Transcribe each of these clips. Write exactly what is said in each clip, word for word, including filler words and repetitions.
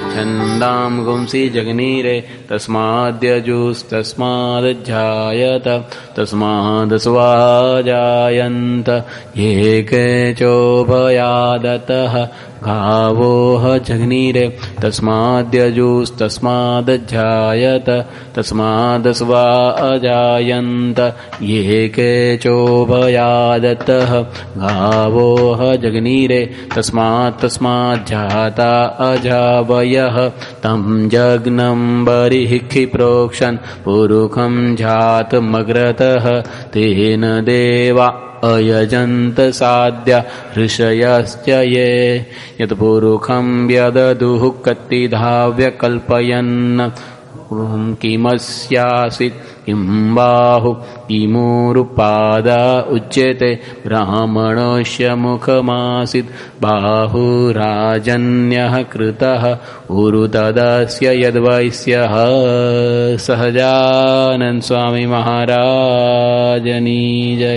छन्दांसि जगनीरे तस्माद्यजुस्तस्मादध्यायत तस्मादस्वाजायन्त ये केचोभयादतः गावोह जगनीरे तस्माद्यजुस्तस्मादध्यायत तस्मादस्वाजायन्त ये केचोभयादतः गावोह जगनीरे तस्मात् तस्माज्जाता अजावयः तं जग्नं बर्हिः प्रोक्षन् पुरुखं जातमग्रतः तेन देवा अयजन्त साध्या ऋषयश्च ये यत्पुरुखं व्यददुः कत्तिधाव्यकल्पयन् किमस्यासीत् किं बाहु किमूरुपादा उच्यते ब्राह्मणस्य मुखमासीत् बाहुराजन्यः कृतः उरुतदस्य यद्वैश्यः। सहजानंद स्वामी महाराजनी जय।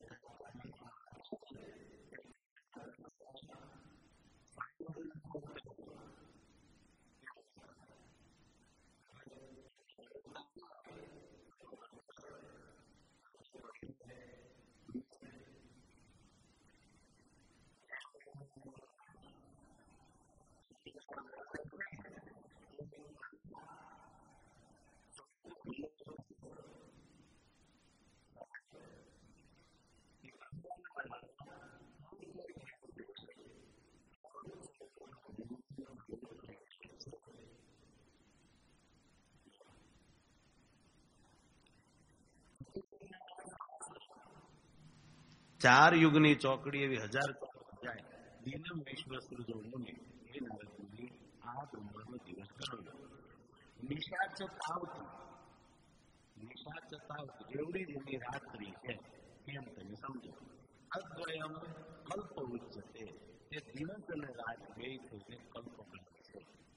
ચાર યુગની ચોકડી એવી હજાર જાય. દિનમ વિશ્વ સૃજો મુનિ એ નારદજી આ બ્રહ્મનો દિવસ કરો. નિશાચ તાવતી નિશાચ તાવતી એવડી જ એની રાત્રિ છે એમ તમે સમજો. અદ્વયમ કલ્પ ઉચ્ચતે એ દિવસ અને રાત બે થઈને કલ્પ છે.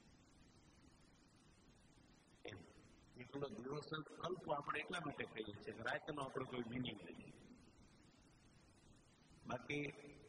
એટલો દિવસ કલ્પ આપણે એટલા માટે કહીએ છીએ કે રાતનો આપણો કોઈ મિનિંગ નથી. બાકી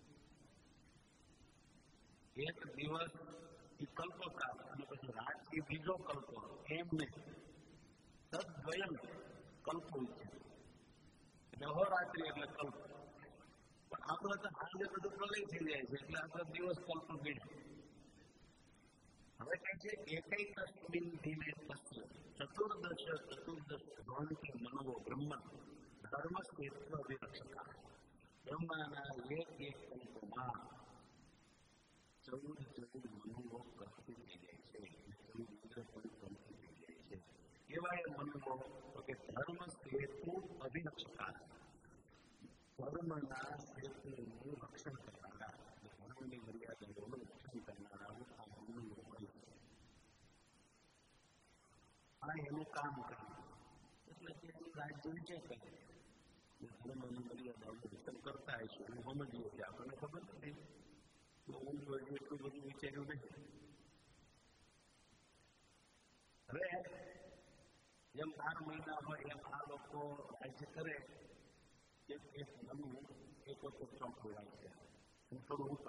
એક દિવસ કલ્પકાળ અને પછી રાત એ બીજો કલ્પ એમ નહીં. તદ્વયમ કલ્પ છે એટલે અહોરાત્રિ એટલે કલ્પ. પણ આપણે તો આજે બધું પ્રલય થઈ જાય છે એટલે આપણે દિવસ કલ્પ ગણ્યા. હવે કહે છે એકૈકસ્મિન દિને તસ્ય ચતુર્દશ ચતુર્દશ ભવંતિ મનવો બ્રહ્મ ધર્મસ્તેત્વ વિરક્ષકા. બ્રહ્માના એક એક કલ્પમાં ચૌદ ચૌદ મનુઓ કલ્પિત થઈ જાય છે. ચૌદ ઇન્દ્ર પણ કલ્પિત થઈ જાય છે. એવા એ મનુઓ કે ધર્મ સેતુ અભિરક્ષકા, ધર્મના સેતુનું રક્ષણ કરનારા, ધર્મની મર્યાદાઓનું રક્ષણ કરનારા આ મનુઓ હોય. આ એનું કામ કર્યું એટલે તેનું રાજ્ય વિજય કર્યું. ધર્મની મર્યાદાઓનું રક્ષણ કરતા હશે હું સમજીએ કે આપણને ખબર નથી. હું હજી એટલું બધું વિચાર્યું નથી. હવે જેમ બાર મહિના હોય એમ આ લોકો રાજ્ય કરે. એક એક મનુ એક વખત ચોખ્ખું રાજ્ય હું થોડું ઉપર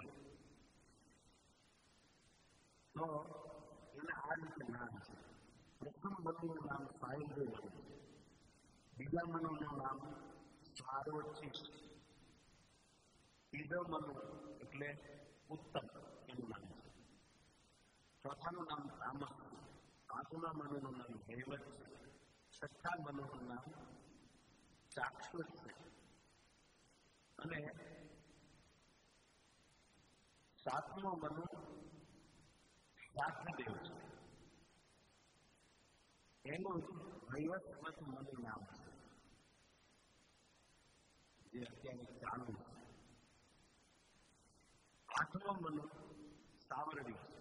તો એને આ રીતે નામ છે. પ્રથમ મનુનું નામ સાયુજ મનુ, બીજા મનુનું નામ સારોચિસ, ત્રીજો મનુ એટલે ઉત્તમ એનું નામ છે. ચોથાનું નામ તામસ, પાંચમા મનુનું નામ હૈવત છે, છઠ્ઠા મનુનું નામ ચાક્ષુષ છે અને સાતમો મનુ શાસ્ત્રદેવ છે. એનું હૈવત મનુ નામ છે જે અત્યારે ચાલુ છે. આઠમો મનુ સાવરડી છે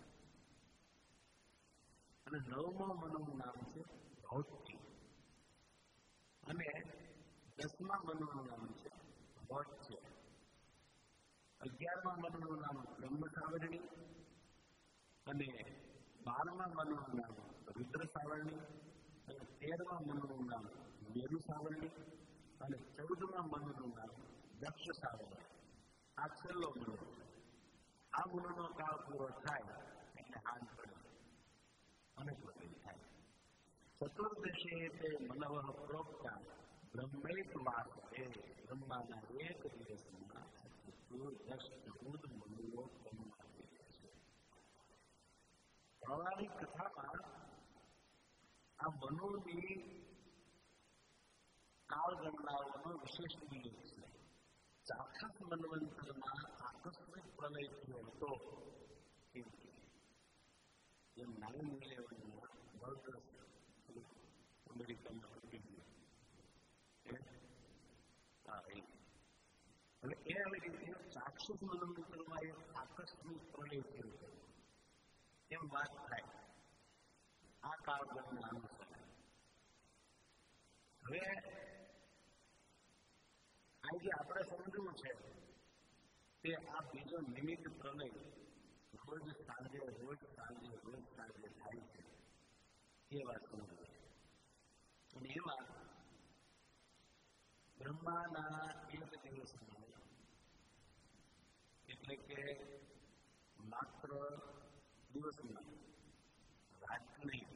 અને નવમો મનુનું નામ છે ભૌતિ અને દસમા મનુનું નામ છે ભટ્ટ છે. અગિયારમા મનુનું નામ બ્રહ્મ સાવરણી અને બારમા મનુનું નામ રુદ્ર સાવરણી અને તેરમા મનુનું નામ મેરુ સાવરણી અને ચૌદમા મનુનું નામ દક્ષ સાવરણી. આ છેલ્લો મનુ છે. આ મનુનો કાળ પૂરો થાય એટલે હાથ પડે અને પ્રગટ થાય. ચતુર્દશે તે મનવ પ્રોક્તા બ્રહ્મૈક વાસ એ બ્રહ્માના એક દિવસમાં ચતુર્દશ ચૌદ મનુઓ છે. પૌરાણિક કથામાં આ મનુની કાળગણનાઓનો વિશેષ ઉલ્લેખ છે. ચાખસ મન્વંતરમાં આકસ્મિક પ્રલય થયો હતો એમ નાઇન ઇલેવનમાં વર્લ્ડ અમેરિકામાં ઘટી ગયું. એટલે એ આવી રીતે ચાક્ષુષ મન્વંતરમાં એક આકસ્મિક પ્રલય થયો હતો એમ વાત થાય આ કાળગણના અનુસાર. હવે આજે આપણે સમજવું છે તે આ બીજો નિમિત્ત પ્રલય રોજ સાંજે રોજ સાંજે રોજ સાંજે થાય છે એ વાત સમજવું. અને એમાં બ્રહ્માના એક દિવસમાં એટલે કે માત્ર દિવસમાં રાત નહીં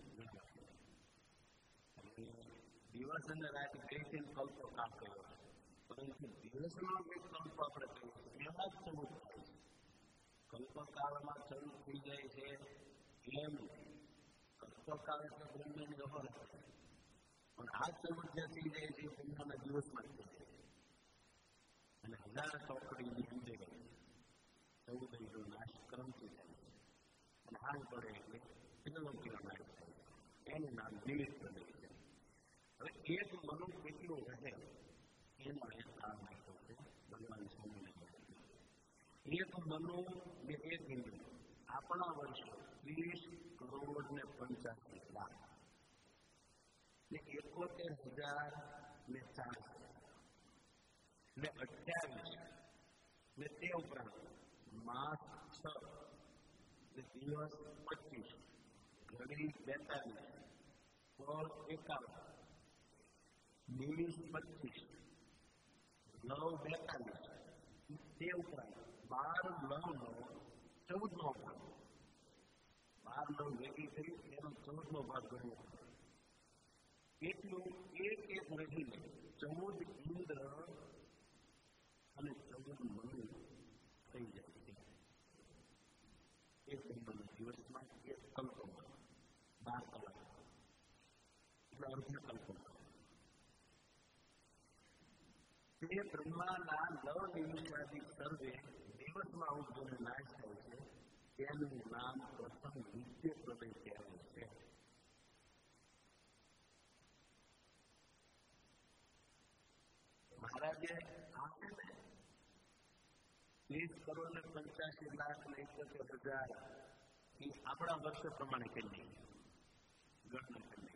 દિવસ અને રાત બેથી કલ્પો કામ કર્યો પરંતુ દિવસનો જે કલ્પ આપણે કહીએ એમાં જ ચૌદ થાય છે. કલ્પકાળમાં ચૌદ થઈ જાય છે એમ કલ્પકાળ એટલે બ્રહ્મની ખબર હતી પણ આ ચૌદ જે થઈ જાય છે એ બ્રહ્મના દિવસમાં જ થઈ જાય છે અને હજાર ચોકડીની અંદર ચૌદ એનો નાશ ક્રમથી થાય છે અને હાલ પડે એટલે ફિલોસોફીનો નાશ થાય છે એનું નામ નિમિત્ત પ્રલય છે. હવે એક મનુ કેટલું રહે એનો એક કામ આપ્યો છે ભગવાન સ્વામિનારાયણ. એક મનુ ને એક હિન્દુ આપણા વર્ષો ત્રીસ કરોડ ને પંચ્યાસી લાખ ને એકોતેર હજાર ને ચારસો ને અઠ્યાવીસ ને તે ઉપરાંત માસ છ ને દિવસ પચીસ ઘડી બેતાલીસ ફળ એકાવન નિમિષ પચીસ નવ બેતાલીસ તે ઉપરાંત બાર નવ નો ચૌદ નો ભાગ બાર નવ ભેગી થઈ એનો ચૌદ નો ભાગ ગણવો એટલું એક એક રહીને ચૌદ ઇન્દ્ર અને ચૌદ મનુ થઈ જાય છે. એક મહિનાના દિવસમાં એક કલ્પમાં બાર કલાક એટલે અર્ધ કલ્પમાં તે બ્રહ્માના નવ નિમિષાદી સર્વે દિવસમાં ઉદ્ભવનો નાશ થાય છે તેનું નામ પ્રથમ નિત્ય પ્રલય કહેવાય છે. મહારાજે આપે ને ત્રીસ કરોડ ને પંચ્યાસી લાખ ને એકોતેર હજાર એ આપણા વર્ષ પ્રમાણે કરી ગણના કરી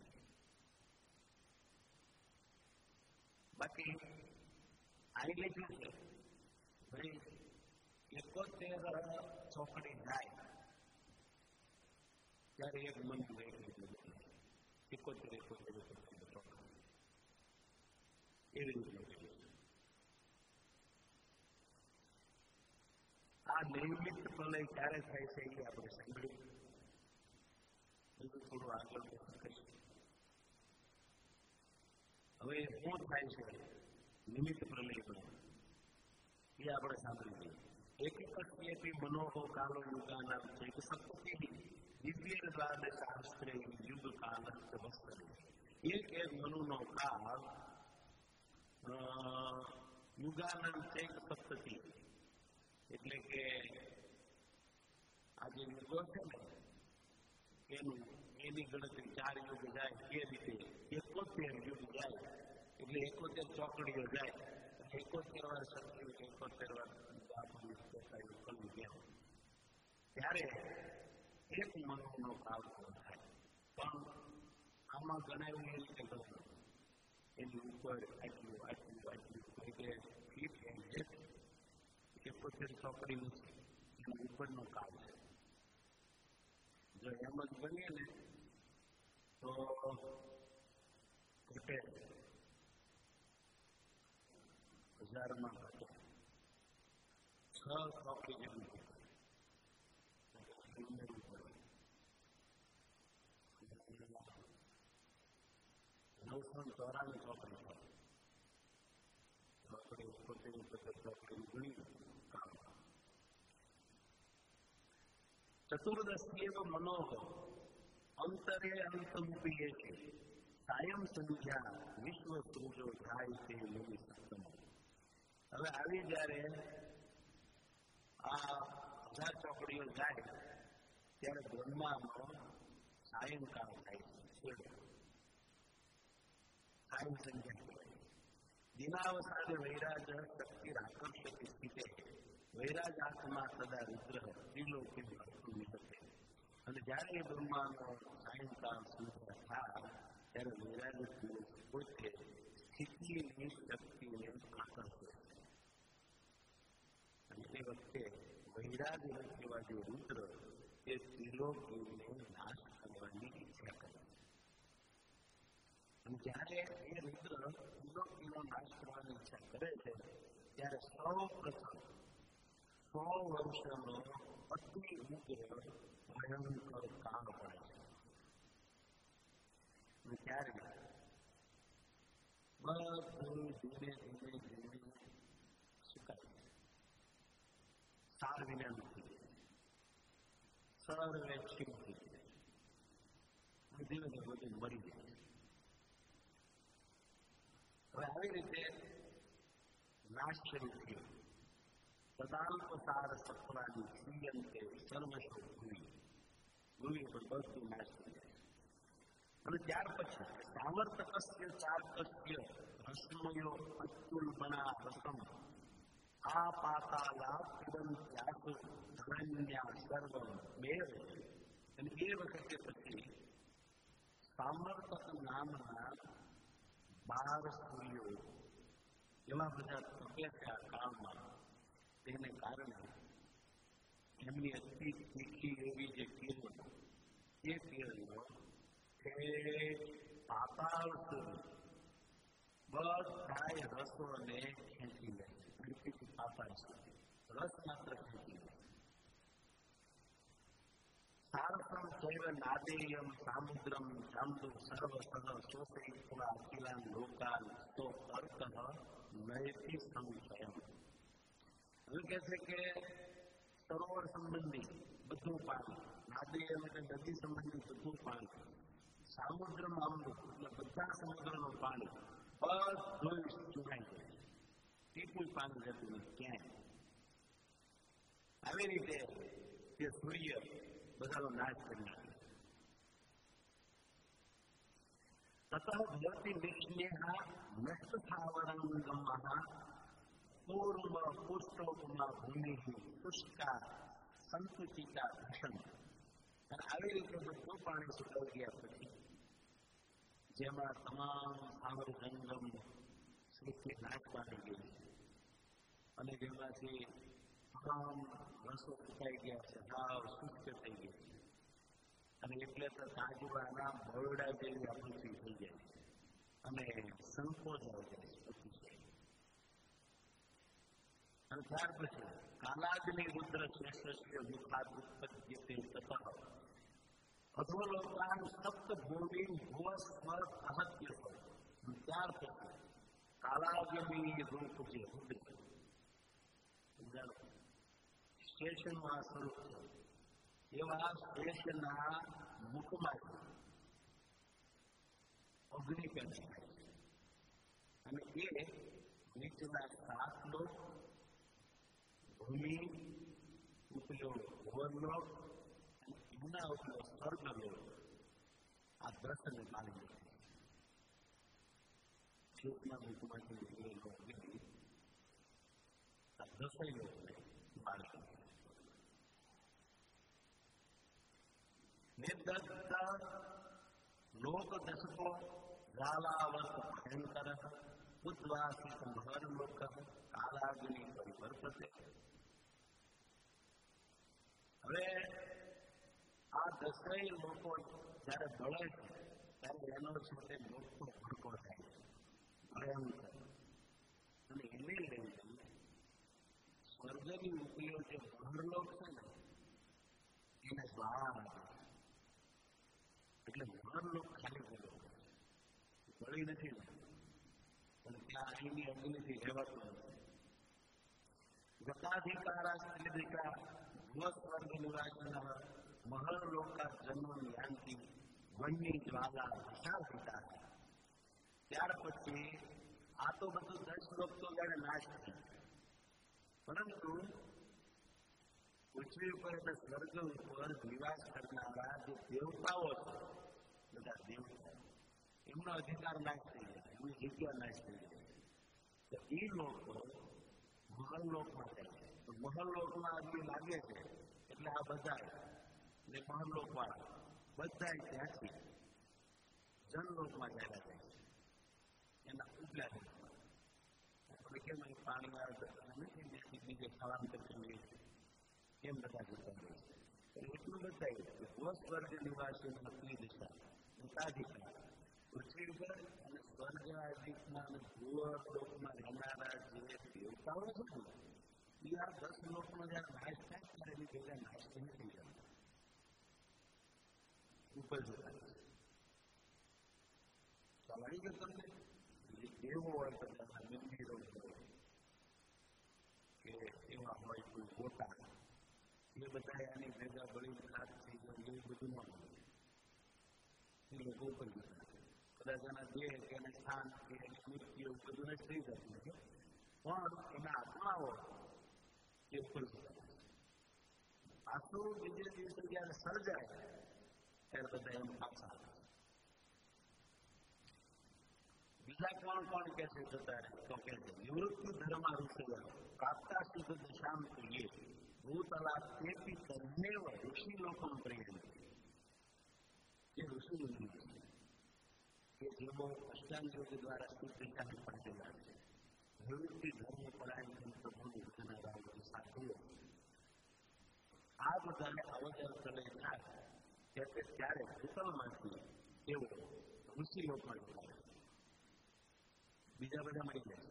બાકી આવી લીધું છે ભાઈ એકોતેર ચોકડી જાય ત્યારે એક મન એકોતેર એકોતેર ચોકડી એવી રીતે આ નિયમિત પ્રલય ક્યારે થાય છે એ આપણે સાંભળ્યું બધું થોડું આગળ કહીશું. હવે શું થાય છે નિમિત્ત પ્રલય એ આપણે સાંભળી લઈએ. એક એક મનોહો કાલો યુગાના છે કે સપ્તતિ દિવ્ય દ્વાદશ શાસ્ત્રે યુગ કાલ વસ્ત્ર એક એક મનુનો કાળ યુગાના છે સપ્તતિ એટલે કે આ જે યુગો છે ને એનું એની ગણતરી ચાર યુગ જાય એ રીતે એકોતેર યુગ જાય એટલે એકોતેર ચોકડીઓ જાય એકોતેર વાર સત્યુ એકોતેર વાર કરવું ગયા ત્યારે એક મનોનો કાળ થાય પણ આમાં ઘણા એવું એ રીતે કરવું એની ઉપર આટલું આટલું આટલું એટલે ફીટ એક્ઝેક્ટ એકોતેર ચોકડી નથી એના ઉપરનો કાળ છે. જો એમ જ બનીએ ને તો ઘટે હજારમાં ઘટે છ ચોકડી જેટલું નવસો ચોરાણું ચોકડી થાય ચોકડી એકોતેર એકોતેર ચોકડી ઘણી ચતુર્દશીએવ મનોહ અંતરે અંતમુપીએ છે સાયમ સંધ્યા વિશ્વ સૂર્યો જાય તે લેવી સપ્તમ. હવે આવી જ્યારે આ હજાર ચોકડીઓ જાય ત્યારે બ્રહ્માનો સાયંકાળ થાય છે સાયમ સંધ્યા દિનાવસાને વૈરાજ શક્તિ આકર્ષક સ્થિતે વૈરાજ આત્મા સદા રુદ્ર ત્રિલોકી નિહતે. અને જ્યારે એ બ્રહ્માનો સાયંકાળ સંધ્યા થાય ત્યારે વૈરાજ પોતે સ્થિતિની શક્તિને આકર્ષે અને એ વખતે વૈરાજ એવા જે રુદ્ર એ ત્રિલોકીને નાશ કરવાની ઈચ્છા કરે અને જ્યારે એ રુદ્ર ત્રિલોકીનો નાશ કરવાની ઈચ્છા કરે છે ત્યારે સૌ પ્રથમ સો વર્ષનો અતિ ઉગ્ર ભયંકર કાળ પડે છે. અને ત્યારે બધું ધીમે ધીમે ધીમે સુકાય છે. સાર વિના નથી સર્વે ક્ષીણ થઈ જાય. ધીમે ધીમે બધું મરી જાય. હવે આવી રીતે નાશ શરૂ થયો. પદાલ્પ સાર સત્વાની શ્રીયંતે સર્વસ્વ ભૂમિ ભૂમિ પર બધું નાશ થઈ જાય. અને ત્યાર પછી સાવર્તકસ્ય ચાર્કસ્ય રશ્મયો અતુલબણા રસમ આ પાતાલા પિબંત્યાસુ ધનન્યા સર્વમ મેવ. અને એ વખતે પછી સામર્થક નામના બાર સ્ત્રીઓ એવા બધા તપ્યા છે આ કાળમાં. તેને કારણે એમની અતિ તીખી એવી જે કિરણ એ કિરણો પાતાળ સુધી બધાય રસોને ખેંચી લે છે. પૃથ્વીથી પાતાળ સુધી રસ માત્ર ખેંચી લે. સારસમ ચૈવ નાદેયમ સામુદ્રમ જાંબુ સર્વ સર્વ શોષયિત્વા અખિલાન લોકાન તો અર્થ નયતિ સંશયમ. હવે કહે છે કે સરોવર સંબંધી બધું પાણી, નાદેયમ એટલે નદી સંબંધી બધું પાણી, સામુદ્રમ આંબુ એટલે બધા સમુદ્રનું પાણી બધું ચૂંટાઈ જાય છે. ટીપું પાણી જતું નથી ક્યાંય. આવી રીતે તે સૂર્ય બધાનો નાશ કરી નાખે. તતઃ ભવતી નિષ્ણેહા નષ્ટ સ્થાવરંગમઃ પૂર્વ પુષ્ટોપમા ભૂમિ પુષ્કા સંકુચિતા ભૂષણ. અને આવી રીતે બધું પાણી સુકાઈ ગયા પછી જેમાં તમામ સ્થાવર જંગમ સૃષ્ટિ નાશ પામી ગઈ છે અને જેમાંથી તમામ રસો સુકાઈ ગયા છે, સાવ શુષ્ક થઈ ગઈ છે. અને એટલે તો તાજવાના બરડા જેવી આ પૃથ્વી થઈ જાય છે અને સંકોચ આવી જાય છે પૃથ્વી. અને ત્યાર પછી કાલાગ્નિ રુદ્ર શ્રેષ્ઠ મુખાદ ઉત્પત્તિ તતઃ અધોલોકાન સપ્ત ભૂમિ ભુવ સ્વર અહત્ય. ત્યાર પછી કાલાગ્નિ રૂપ જે રુદ્ર સ્ટેશનનું આ સ્વરૂપ છે એવા સ્ટેશનના મુખમાંથી અગ્નિ પેદા થાય છે. અને એ નીચેના સાત લોક, ભૂમિ, ઉપલો ભુવનલોક અને એમના ઉપલો સ્વર્ગલોક આ દ્રશ્યને પામી લે છે. શોકના મુખમાંથી એ અગ્નિ આ દ્રશ્ય લોકને પામી લે. નિર્દત્ત લોક દશકો જ્વાલાવર્ત ભયંકર ઉદ્વાસિત મહર્લોક કાલાગ્નિ પરિવર્તતે. હવે આ દસેય લોકો જયારે બળે છે ત્યારે એનો છે તે મોટો ભડકો થાય છે, ભયંકર. અને એને લઈને સ્વર્ગની ઉપરીઓ જે મહર્લોક છે ને એને જ્વાળા લાગે. એટલે મહર્લોક ખાલી ગયો બળી નથી ને પણ ત્યાં અહીંની અગ્નિથી રહેવાતું નથી. ગતાધિકારા સ્ત્રીધિકા ભૂસ્વર્ગ નિવાસન મહર્લોકા જન્મ યાંતિ વન્ય જ્વાલા વિશાળ પિતા. ત્યાર પછી આ તો બધું દસ લોક તો જાણે નાશ થઈ, પરંતુ પૃથ્વી ઉપર એટલે સ્વર્ગ ઉપર નિવાસ કરનારા જે દેવતાઓ છે, બધા દેવતા, એમનો અધિકાર નાશ થઈ જાય, એમની જગ્યા નાશ થઈ જાય. તો એ લોકો મહર્લોકમાં જાય છે. તો મહર્લોકમાં અગ્નિ લાગે છે એટલે આ બધા ને મહર્લોક વાળા બધા ત્યાંથી જનલોકમાં ચાલ્યા જાય છે. એના ઉપલા દેશમાં આપણે કેમ અહીં પાણીમાં નથી ત્યાંથી બીજે સ્થળાંતર કરીએ કેમ બધા જતા રહે છે. એટલું બતાવ્યું કે ભૂસ્વર્ગ નિવાસી નકલી દિશા ગતાધિકાર પૃથ્વી ઉપર અને સ્વર્ગ આદિકમાં અને ભૂવર્ગ લોકમાં રહેનારા જે દેવતાઓ છે ને એ આ દસ લોકનો જયારે નાશ થાય ત્યારે એની ભેગા નાશ થઈ થઈ જાય ઉપર જતા સવારી કે તમને જે દેવો હોય બધા મંદિરો કે એવા હોય કોઈ ગોટા એ બધા આની ભેગા બળી નાશ થઈ જાય એવું બધું ન હોય એ લોકો ઉપર જતા કદાચ એના દેહ કે એને સ્થાન કે એની મૃત્યુ એવું બધું જ થઈ જતું છે પણ એના આત્માઓ એ ઉપર જતા પાછું બીજે દિવસે જયારે સર્જાય ત્યારે બધા એમ પાછા બીજા કોણ કોણ કે છે જતા તો કે છે નિવૃત્તિ ધર્મ ઋષિ પ્રાપ્તા શુદ્ધ દશામ કહીએ ભૂતલા તેપી તન્મેવ ઋષિ લોકો પ્રેમ એ ઋષિ મુનિ કે જેઓ અષ્ટાંગ યોગ દ્વારા શુદ્ધ દિશાને પડેલા છે નિવૃત્તિ ધર્મ પરાયણ પ્રભુની જનારાઓ સાથે આ બધાને અવજર ચલે થાય ત્યારે ભૂતલમાંથી તેઓ ઋષિ લોકમાં જતા બીજા બધા મળી જાય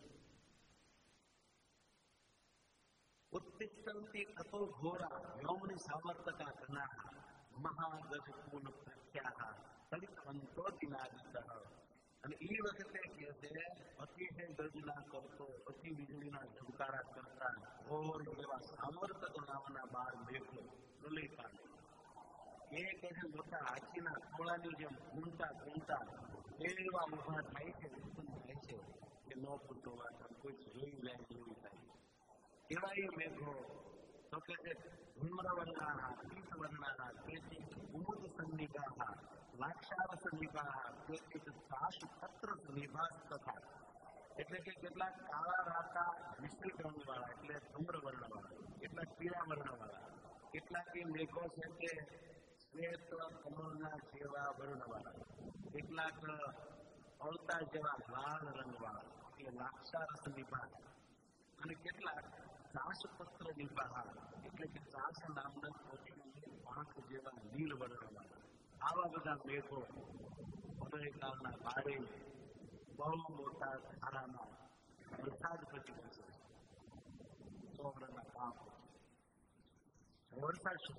ઉત્તિષ્ઠંતિ તતો ઘોરા વ્યોમની સામર્થકા ઘના મહાગજ કુલ પ્રખ્યા તલિતવંતો દિનાદિત અને એ વખતે કહે છે અતિશય ગર્જના કરતો અતિ વીજળીના ઝુકારા કરતા ઘોર એવા સામર્થક નામના બાર મેઘો પ્રલય પામે એ કહે છે મોટા હાથીના ખોળાની જેમ ઘૂમતા ઘૂમતા એવા ઉભા થાય છે ઉત્પન્ન થાય છે કે ન પૂરતો વાત કોઈ જોઈ લે જેવી થાય એવા એ મેઘો તો કે છે ધૂમ્રવર્ણા પીત વર્ણા કેચિત ઉમુદ સન્નિભા લાક્ષાર સન્નિભા કેચિત સાશ પત્ર નિભાસ તથા એટલે કે કેટલાક કાળા રાતા મિશ્રિત રંગવાળા એટલે ધૂમ્ર વર્ણવાળા કેટલાક પીળા વર્ણવાળા કેટલાક એ મેઘો છે કે શ્વેત કમળના જેવા વર્ણવાળા કેટલાક અળતા જેવા લાલ રંગવાળા એ લાક્ષારસ નિભાસ અને કેટલાક ચાષપત્ર નિભાહ એટલે કે ચાષ નામના પક્ષીની પાંખ જેવા નીલ વર્ણવાળા આવા બધા મેઘો ઉદયકાળના બારે બહુ મોટા ધારામાં વરસાદ પછી બનશે ચોવડાના કામ વરસાદ શું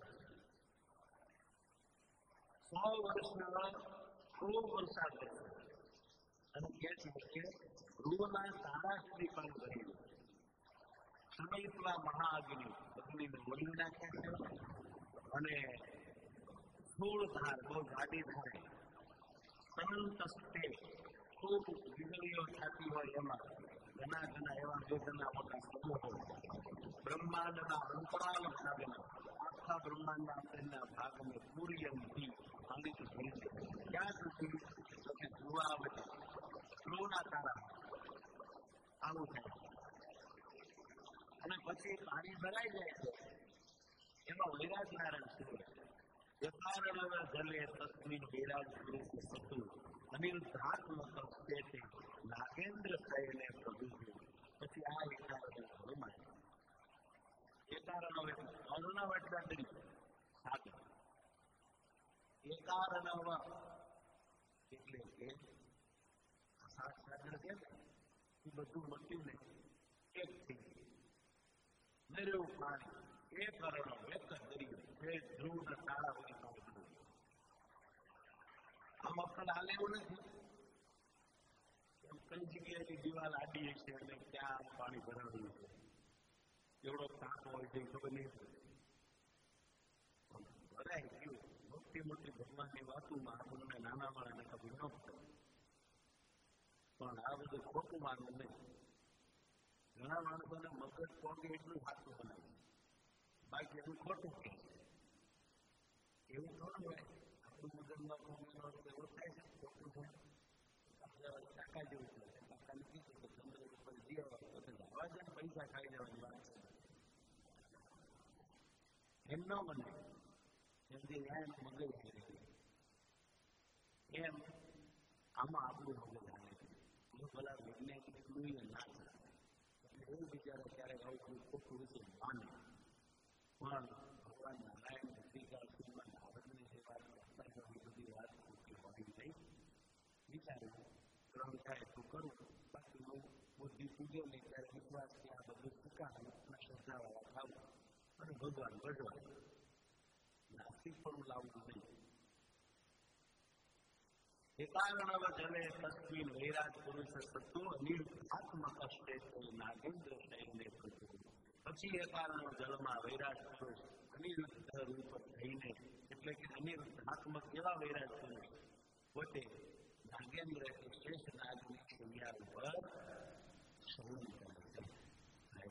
સો વર્ષના ખૂબ વરસાદ થશે અને કે છે કે રૂના તારા સુધી પણ ભરેલું સમયપલા મહાઅગ્નિ અગ્નિને વળી નાખે છે અને સ્થૂળ ધાર બહુ જાડી ધારે અનંત સ્તે ખૂબ વીજળીઓ થતી હોય એમાં ઘણા ઘણા એવા મેઘના મોટા સમૂહો બ્રહ્માંડના અંતરાલ ભાગના આખા બ્રહ્માંડના અંદરના ભાગને પૂર્યમથી ખંડિત થઈ છે ત્યાં સુધી પછી ધ્રુવાવતી ધ્રુવના તારા આવું થાય અને પછી પાણી ભરાઈ જાય છે એમાં વૈરાજ નારાયણ સૂર્ય યથારણવ જલે તસ્મિન વિરાજ પુરુષ સતુ અનિલ ધાત્મક સ્તેતે નાગેન્દ્ર શયને પ્રભુ પછી આ એકારણ હનુમાન એકારણવ અર્ણવ એટલે તરીકે સાગર એકારણવ એટલે કે સાત સાગર છે એ બધું મટ્યું ને એક થઈ ગયું નિર્વ પાણી એક અરણો એક જ દરિયો બે ધ્રુવના તારા હોય તો આમ આપણે હાલે એવું નથી કઈ જગ્યાએની દિવાલ આડી છે અને ક્યાં પાણી ભરાયું છે એવડો તાપ હોય છે ખબર નહીં ભરાય ગયું મોટી મોટી ભગવાનની વાતોમાં આપણને નાના માણસને ખબર ન પડે પણ આ બધું ખોટું માનવું નહીં ઘણા માણસોને મગજ પોગે એટલું સાચું બનાવે બાકી એનું ખોટું કહે છે એવું થોડું હોય આપણું મગજમાં પોગેલો એવો થાય છે ખોટું થાય આપણે કાકા જેવું છે કાકાને કીધું કે ચંદ્ર ઉપર જીવા પછી જવા જાય પૈસા ખાઈ જવાની વાત છે એમ ન બને એમ જે ન્યાયનું મગજ હારે એમ આમાં આપણું મગજ હારે એ પેલા વૈજ્ઞાનિક એટલું ના થાય એવું બિચારા ક્યારેક આવું કોઈ ખોટું વિશે માને પણ ભગવાન નારાયણ શ્રીકાળ નારદની જે વાત બધી વાત ખોટી હોવી નહીં વિચાર્યું ગ્રહણ થાય તો કરું, બાકી હું બુદ્ધિ પૂજ્યો નહીં ત્યારે વિશ્વાસથી આ બધું સ્વીકારું, શ્રદ્ધાવાળા થાવું અને ભગવાન ભજવા નાસ્તિક પણ લાવવું નહીં. એકાર્ણવ જલે તસ્મિન વૈરાગ પુરુષ સત્તુ અનિર્ધાત્મક શ્રેષ્ઠ નાગેન્દ્ર શૈને પ્રભુ. પછી એકાર્ણવ જલમાં વૈરાગ પુરુષ અનિરુદ્ધ રૂપ થઈને, એટલે કે અનિર્ધાત્મક એવા વૈરાગ પુરુષ પોતે નાગેન્દ્ર કે શ્રેષ્ઠ નાગની શૈયા ઉપર શયન કરે છે.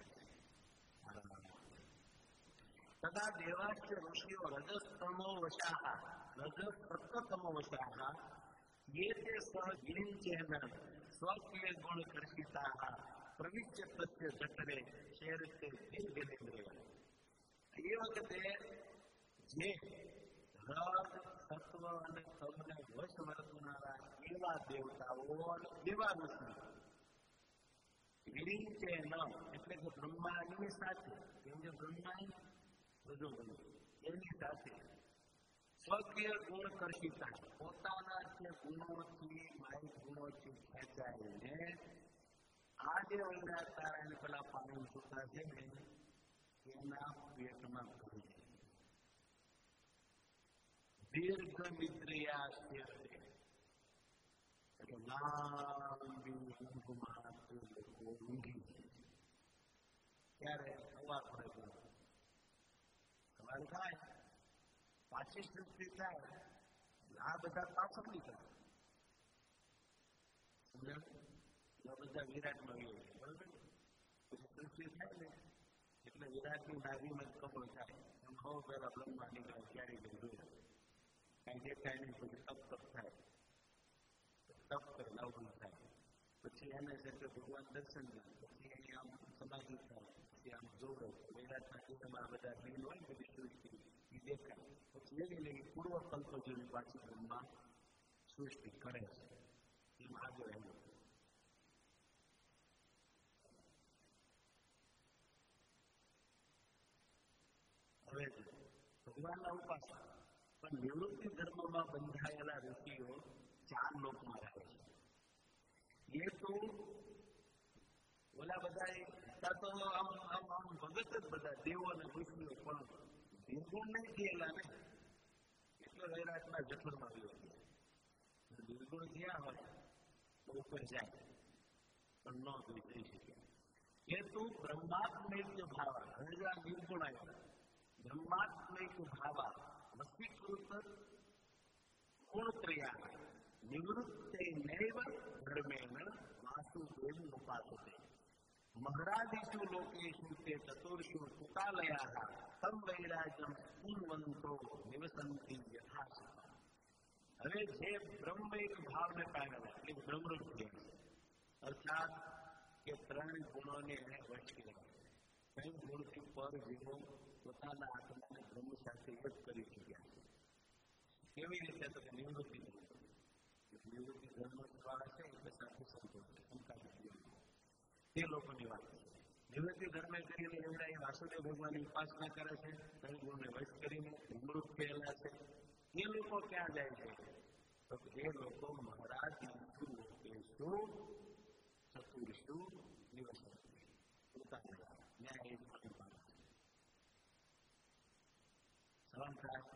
તદા દેવાશ્ચ ઋષિઓ રજસ્તમો વશાહ રજસ સત્તમો વશાહ ये ते सह गिरिंचेन स्वकीय गुण कर्षिताः प्रविच्य प्रत्य जठरे शेरते दिग्गजेन्द्रिय. એ વખતે જે રજ સત્વ અને તમને વશ વર્તનારા એવા દેવતાઓ અને દેવા ઋષિ વિરિંચેન એટલે કે બ્રહ્માની સાથે, કેમ કે બ્રહ્મા રજોગુણ એની સાથે સ્વકીય ગુણ કર્ષિતા પોતાના જે ગુણોથી માહિત ગુણોથી ખેંચાઈને આ જે વૈરાગ તારાને પેલા પાણી છૂટા છે ને એના પેટમાં ભરી જાય. દીર્ઘ નિદ્રયા સ્થિરતે એટલે લાંબી ઊંઘમાં તે લોકો ઊંઘી ત્યારે સવાર પડે સવાર થાય પાછી સૃષ્ટિ થાય આ બધા પાછળ નીકળે સમજાય બધા વિરાટમાં ગયો બરોબર. પછી સૃષ્ટિ થાય ને એટલે વિરાટની નાભીમાં જ કમળ થાય એમ હવ પહેલા બ્રહ્મા નીકળે ક્યારે ગઈ જોયા કાંઈ દેખાય નહીં. પછી તપ તપ થાય તપ કરે લાવવું થાય પછી એને છે ભગવાન દર્શન થાય પછી અહીં આમ સમાધિ થાય પછી આમ જોડે વિરાટના જીવનમાં બધા લીન હોય ને બધી સૃષ્ટિ એ દેખાય પછી એની લઈ પૂર્વ કલ્પ જેવી પાછી બ્રહ્મા સૃષ્ટિ કરે છે એમ આગળ એનું. હવે ભગવાનના ઉપાસક પણ નિવૃત્તિ ધર્મમાં બંધાયેલા ઋષિઓ ચાર લોકમાં રહે છે. એ તો ઓલા બધા તો આમ આમ આમ ભગત જ બધા દેવો અને ઋષિઓ પણ નિર્ગુણ નહીં થયેલા ને એટલે વૈરાટના જઠરમાં ગયો. નિર્ગુણ થયા હોય તો ઉપર જાય પણ ન જોઈ જઈ શકે. એ તો બ્રહ્માત્મૈક્ય ભાવા હવે જો આ નિર્ગુણ આવ્યા બ્રહ્માત્મૈક્ય ભાવા વસ્તીકૃત ગુણત્રયા નિવૃત્તે નૈવ ધર્મેણ વાસુદેવ ઉપાસતે મહરાદિષુ લોકેષુ તે ચતુર્ષુ સુકાલયાઃ તમ વૈરાજ્યમ પૂર્વંતો નિવસંતિ યથાશક્તિ. હવે જે બ્રહ્મૈક ભાવને પામેલા એટલે બ્રહ્મરૂપ થયા છે અર્થાત કે ત્રણ ગુણોને એને વશ કર્યા. ત્રણ ગુણથી પર જીવો પોતાના આત્માને બ્રહ્મ સાથે એક કરી ચૂક્યા છે. કેવી રીતે તો નિવૃત્તિ નિવૃત્તિ ધર્મ દ્વારા છે એટલે સાથે સંતોષ તે લોકોની વાત છે. નિવૃત્તિ ધર્મે કરીને એમના એ વાસુદેવ ભગવાનની ઉપાસના કરે છે, ત્રણ ગુણને વશ કરીને નિવૃત્ત થયેલા છે. એ લોકો ક્યાં જાય છે તો એ લોકો મહારાજ ચતુર્ષુ નિવસન પોતાના ન્યાય સવાલ થાય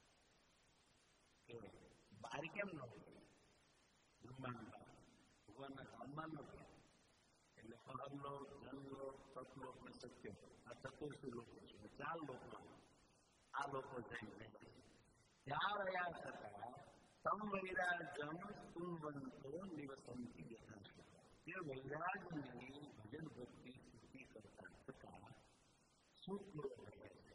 કે બહાર કેમ ન બ્રહ્માંડ ભગવાનના ધામમાં ન ગયા એટલે અહમલો જન્મલો સતલોક ને સત્ય આ ચતુર્ષુ લોકો છે. ચાર લોકો આ લોકો જઈને ત્યાં રહ્યા છતાં તમ વૈરાજમ સુનવંતો નિવસંતિ યથાશક્તિ. તે વૈરાજની ભજન ભક્તિ સ્તુતિ કરતા છતાં સુખપૂર્વક રહે છે.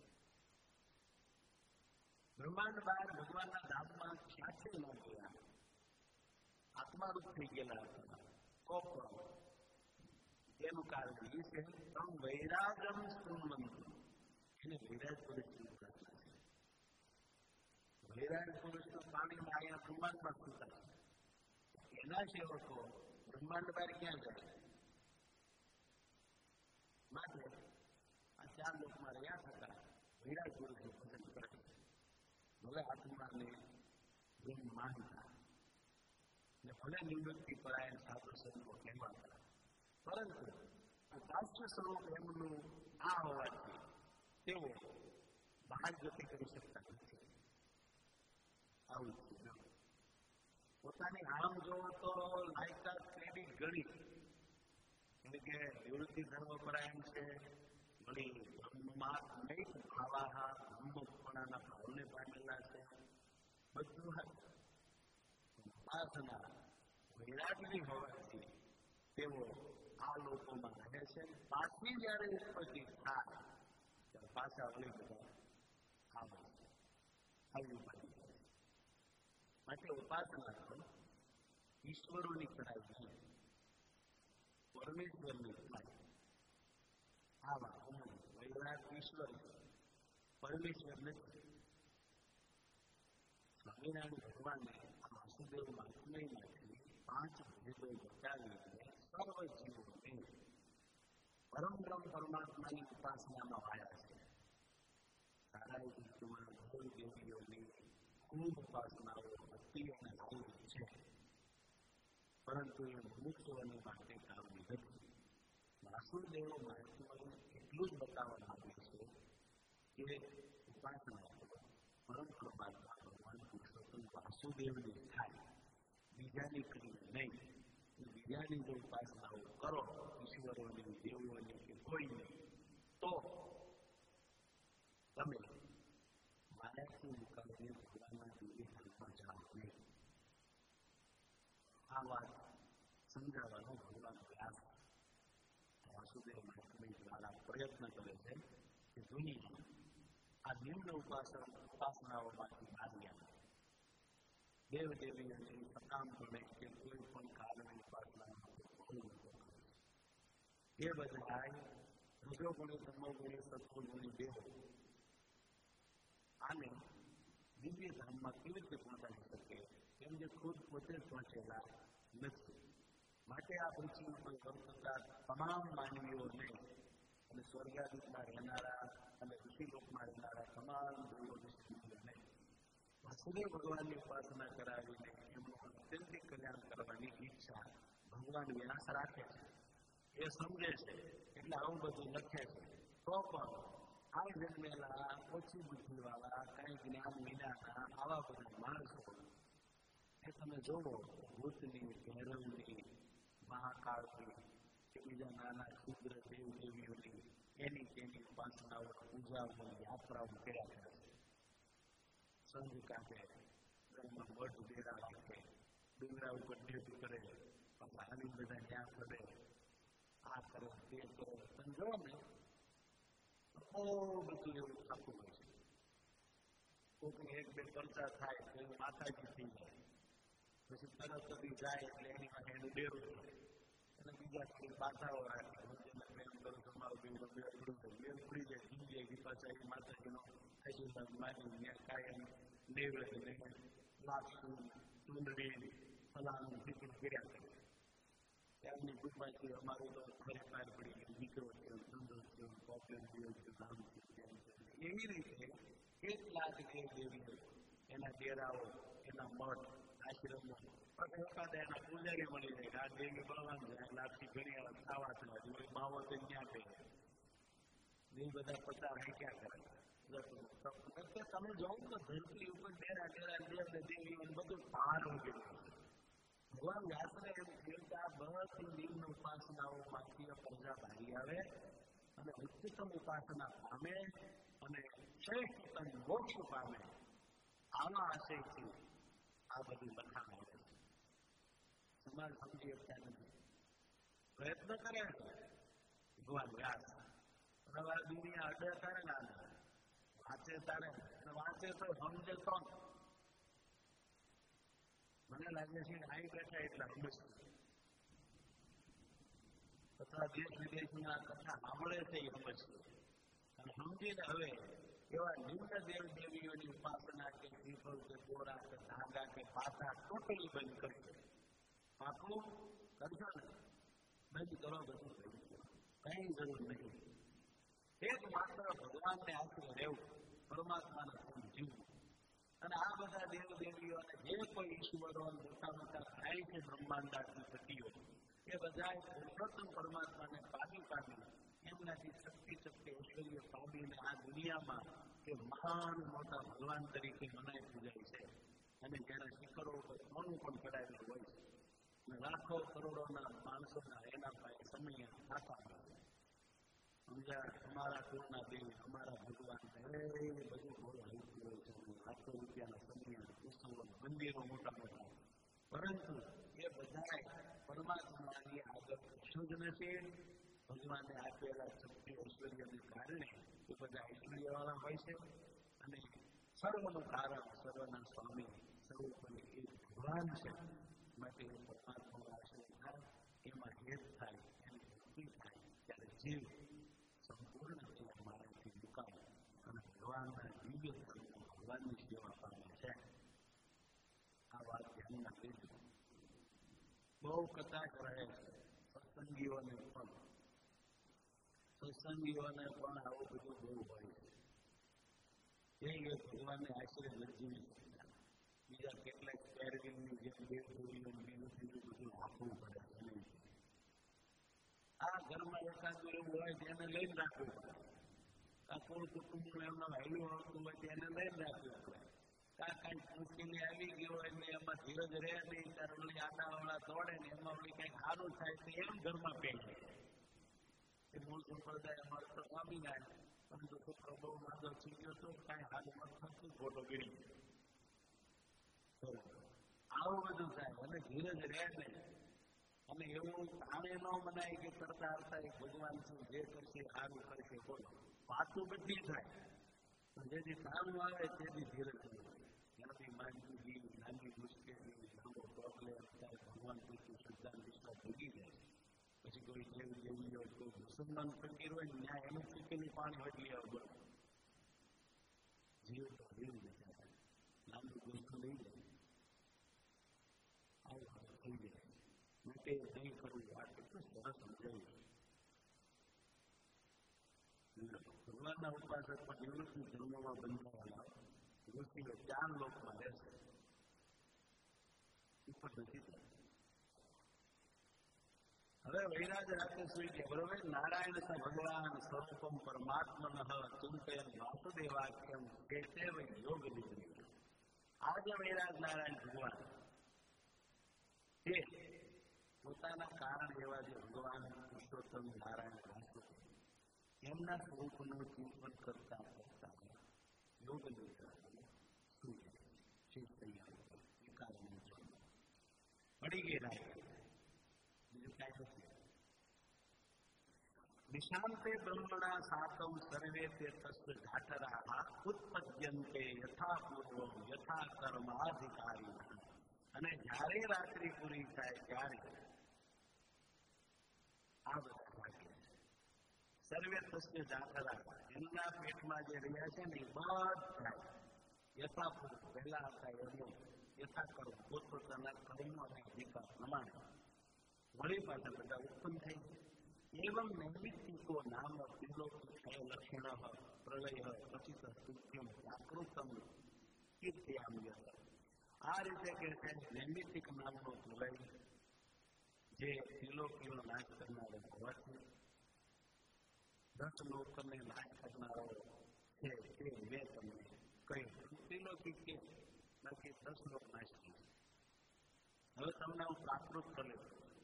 બ્રહ્માંડ બહાર ભગવાનના ધામમાં ક્યાંથી ન ગયા આત્મારૂપ થઈ ગયેલા હતા તો પણ તેનું કારણ એ છે તમ વૈરાગમ સુનવંતો એને વૈરાગ પુરુષની ઉપાસના છે. વૈરાગ પુરુષનું પાણીમાં અહીંયા બ્રહ્માંડમાં સુતા છે. એના સેવકો બ્રહ્માંડ બહાર ક્યાં જાય માટે આ ચાર લોકમાં રહ્યા થતા વૈરાગ પુરુષનું પસંદ કરે. હવે આત્માને બ્રહ્મ માનતા ને ભલે નિવૃત્તિ પરાયણ સાધુ સંતો કહેવાતા, પરંતુ દાસ્ય સ્વરૂપ એમનું આ હોવાથી તેઓ બહાર ગતિ કરી શકતા નથી. આવું છે. પોતાની આમ જોવો તો લાયકાત ક્રેડિટ ગણી, એટલે કે નિવૃત્તિ ધર્મપરાયણ છે, વળી બ્રહ્મમાં નહીં ભાવાહા બ્રહ્મપણાના ભાવને પામેલા છે, બધું ઉપાસના વૈરાગની હોવાથી તેઓ આ લોકોમાં રહે છે. પાછી જયારે ઉત્પત્તિ થાય ત્યારે પાછા વળી બધા આવે છે. આવી ઉપાધિ છે. માટે ઉપાસના તો ઈશ્વરોની કરાય નહીં, પરમેશ્વરની થાય. આવા વૈરાગ ઈશ્વર પરમેશ્વર નથી. સ્વામિનારાયણ ભગવાને વાસુદેવ મહાત્મ્યમાંથી પાંચ ભેદો બતાવીને સર્વ જીવોને પરમ બ્રહ્મ પરમાત્માની ઉપાસનામાં વાયા છે. સારા યુગમાં ભોળ દેવીઓની ખૂબ ઉપાસનાઓ ભક્તિ અને ભાવ છે, પરંતુ એ મનુષ્યોને માટે કામની નથી. વાસુદેવ મહાત્માનું એટલું જ બતાવવામાં આવ્યું છે કે ઉપાસના પરમ પરમાત્મા ભગવાન પુરુષોત્તમ વાસુદેવની થાય, બીજાની કરી નહીં. બીજાની જો ઉપાસનાઓ કરો, ઈશ્વરોની, દેવોની કે કોઈની, તો તમે માયાથી મુકાવીને ભગવાનના દિવ્ય ધામમાં જાઓ નહીં. આ વાત સમજાવવાનો ભગવાન વ્યાસ વાસુદેવ મહાત્મ્ય દ્વારા પ્રયત્ન કરે છે કે દુનિયા આ નિમ્ન ઉપાસના ઉપાસનાઓમાંથી બહાર આવે. દેવ દેવીઓની સકામપણે કે કોઈ પણ કાળની ઉપાસનામાં બહુ લોકો એ બધા રજોગુણી, તમોગુણી, સત્વગુણી દેવો આને દિવ્ય ધામમાં કેવી રીતે પહોંચાડી શકે, કેમ કે ખુદ પોતે પહોંચેલા નથી. માટે આ પૃથ્વી ઉપર વર્તતા તમામ માનવીઓને અને સ્વર્ગાદિકમાં રહેનારા અને ઋષિલોકમાં રહેનારા તમામ દેવો ઋષિઓને વાસુદેવ ભગવાનની ઉપાસના કરાવીને એમનું અત્યંતિક કલ્યાણ કરવાની ઈચ્છા ભગવાન વ્યાસ રાખે છે. એ સમજે છે એટલે આવું બધું લખે છે. તો પણ આ જન્મેલા ઓછી બુદ્ધિવાળા કાંઈ જ્ઞાન વિનાના આવા બધા માણસો એ તમે જોવો ભૂતની, ભૈરવની, મહાકાળની કે બીજા નાના ક્ષુદ્ર દેવ દેવીઓની એની તેની ઉપાસનાઓ, પૂજાઓ, યાત્રાઓ કર્યા કરે છે. સંઘ કાપે, ઘરમાં વટ ડેરા રાખે, ડુંગરા ઉપર ટેપ કરે, પાછા આવી બધા ન્યા કરે, આ કરે તે કરે. તમે જોવો ને બહુ બધું એવું થતું હોય છે. કોઈકને એક બે ચર્ચા થાય તો એવું માતાજી થઈ જાય, પછી તરત બધી જાય એટલે એની માટે એનું ડેરું થાય અને બીજા કોઈ બાધાઓ રાખે. પ્રેમ કરો તમારો બેવડો બેવડું બેવ પડી જાય, જીવી જાય કે પાછા એ માતાજીનો આશીર્વાદ માની કાયમ નૈવેદ્ય લાગશું, ચૂંદડી, ફલાણું ફીકું કર્યા કરે. એમની કૃપાથી અમારું તો ફરી પાર પડી ગયું, દીકરો થયો, ધંધો થયો, પોપ્યુલર થયો, ધામ થયું. એવી રીતે કેટલાક દેવ દેવીઓ, એના ડેરાઓ, એના મઠ, આશ્રમો, પછી એકાદ એના પૂજારી મળી જાય. આ દેવી બળવાન જાય એટલે આખી ઘણી ખાવા થવા જોઈએ, માવો તો ક્યાં કહે એ બધા પચાસ ક્યાં કરે. તમે જોવો તો ધરતી ઉપર ડેરા ડેરા દેવ દેવીઓ બધું બહાર ઉભી છે. ભગવાન વ્યાસને એમ કહ્યું કે આ બધી નિમ્ન ઉપાસનાઓમાંથી પ્રજા બહારી આવે અને ઉચ્ચતમ ઉપાસના પામે અને શ્રેષ્ઠતમ મોક્ષ પામે. આવા આશયથી આ બધું લખાણ આવે છે. સમાજ સમજી શકતા નથી, પ્રયત્ન કરે છે ભગવાન વ્યાસ. હવે આ દુનિયા અડે તારે ના વાંચે તારે વાંચે તો સમજે તો. મને લાગે છે અહીં બેઠા એટલા સમજશે, તથા દેશ વિદેશના કથા સાંભળે છે એ સમજશે અને સમજીને હવે એવા નિમ્ન દેવ દેવીઓની ઉપાસના કે શ્રીફળ કે કોરા કે ધાગા કે પાતા ટોટલી બંધ કરશે. પાકું કરશો ને બંધ કરો, બધું કઈ જરૂર નહીં. એક માત્ર ભગવાનને આશરે રહેવું, પરમાત્માને જીવવું. અને આ બધા દેવ દેવીઓ અને જે કોઈ ઈશ્વરો મોટા મોટા થાય છે બ્રહ્માંડાની શક્તિઓ એ બધા પુરુષોત્તમ પરમાત્માને પામી પામી એમનાથી શક્તિ શક્તિ ઐશ્વર્ય પામીને આ દુનિયામાં એ મહાન મોટા ભગવાન તરીકે મનાઈ પૂજાય છે અને જેના શિખરો ઉપર સોનું પણ ચડાવેલું હોય છે અને લાખો કરોડોના માણસોના એના પાસે સમય આખા સમજ્યા અમારા કુળના દેવી અમારા ભગવાન એ બધું બહુ હાલતું હોય છે લાખો રૂપિયાના સમય ઉત્સવો મંદિરો મોટા મોટા પરંતુ એ બધા પરમાત્માની આગળ કશું જ નથી ભગવાને આપેલા શક્તિ ઐશ્વર્યને કારણે એ બધા ઐશ્વર્યવાળા હોય છે અને સર્વનું કારણ સર્વના સ્વામી સર્વોપરી એ ભગવાન છે માટે એ પરમાત્માનો આશ્રય થાય એમાં હેત થાય એની ભક્તિ થાય ત્યારે જીવ સંપૂર્ણ જીવ મારાથી મુકાય અને ભગવાનના દિવ્ય ધર્મમાં ભગવાનની સેવા પામે છે આ વાત ધ્યાનમાં લેજો બહુ કદાચ રહે સત્સંગીઓને પણ સત્સંગીઓને પણ આવું બધું બહુ હોય છે એ ભગવાનને આશ્રય નથી જીવી શકતા બીજા કેટલાક પેરવીની જે દેવ દેવીઓ બીજું બીજું બધું રાખવું પડે આ ઘરમાં એકાદું એવું હોય તેને લઈને રાખવું પડે આ કોઈ કુટુંબનું એમના વહેલું આવતું હોય તેને લઈને રાખવું પડે કાં કાંઈ મુશ્કેલી આવી ગઈ હોય એટલે એમાં ધીરજ રહે નહીં ત્યારે ઓલી આડાવાળા દોડે ને એમાં ઓલી કંઈક સારું થાય તો એમ ઘરમાં પહેરે એ મૂળ સંપ્રદાય અમારે તો સ્વામી જાય પરંતુ છોકરો બહુ માદો થઈ ગયો તો કાંઈ હાથ મત થતું ફોટો ગીરી આવું બધું થાય અને ધીરજ રહે નહીં અને એવું તાણે ન મનાય કે કરતા આવતા એક ભગવાન શું જે કરશે સારું કરશે બોલો પાછું બધી થાય પણ જેથી સારું આવે તેથી ધીરજ ત્યાંથી માંદગી નાની મુશ્કેલી લાંબો પ્રોબ્લેમ ત્યારે ભગવાન પ્રત્યે શ્રદ્ધા વિશ્વાસ ભોગી જાય પછી કોઈ જેવી જેવી હોય કોઈ મુસલમાન ફકીર હોય ને ત્યાં એનું ચૂકેલી પાણી હટલી આવે બોલો જીવ તો જીવ નથી લાંબુ ગુસ્સો લઈ જાય આવું થઈ જાય માટે નહીં કરવું આ કેટલું સરસ સમજાયું ભગવાનના ઉપાસક પણ નિવૃત્તિ ધર્મમાં બંધાવાના ઋષિઓ ચાર લોકમાં રહેશે ઉપર નથી થતું હવે વૈરાજ રાખે સુઈ ગયા બરોબર નારાયણ સ ભગવાન સ્વરૂપમ પરમાત્મન ચિંતયન વાસુદેવાખ્યમ કેતે યોગ નિદ્રિય આજે વૈરાજ નારાયણ ભગવાન તે પોતાના કારણ એવા જે ભગવાન પુરુષોત્તમ નારાયણ વાસુદેવ એમના સ્વરૂપનું ચિંતન કરતા કરતા યોગ નિદ્રા સુઈ શીત તૈયાર એકાદ મિનિટ પડી ગઈ રાત બીજું કાંઈ નથી નિશાંતે બ્રહ્મણા સાકમ સર્વે તે તસ્ય ઘાટરા ઉત્પદ્યંતે યથા પૂર્વમ યથા કર્માધિકારી અને જ્યારે રાત્રિ પૂરી થાય ત્યારે આ બધા ભાગ્ય છે સર્વે તસ્ય ઘાટરા એમના પેટમાં જે રહ્યા છે ને એ બધા યથા પૂર્વ પહેલા હતા એમનો યથા કર્મ પોતપોતાના કર્મો અને અધિકાર પ્રમાણે વળી પાછા બધા ઉત્પન્ન થઈ એવં નૈમિત્તિકો નામ તિલોકક્ષય લક્ષણ પ્રલય પ્રચિત સૂક્ષ્મ પ્રાકૃતમ કીર્ત્યામ્ય આ રીતે કહે છે નૈમિત્તિક નામનો પ્રલય જે ત્રિલોકીનો નાશ કરનારો હોવાથી દસ લોકોને નાશ કરનારો છે તે મેં તમને કહ્યું ત્રિલોકી કે બાકી દસ લોક નાશ થઈ હવે તમને હું પ્રાકૃત પ્રલય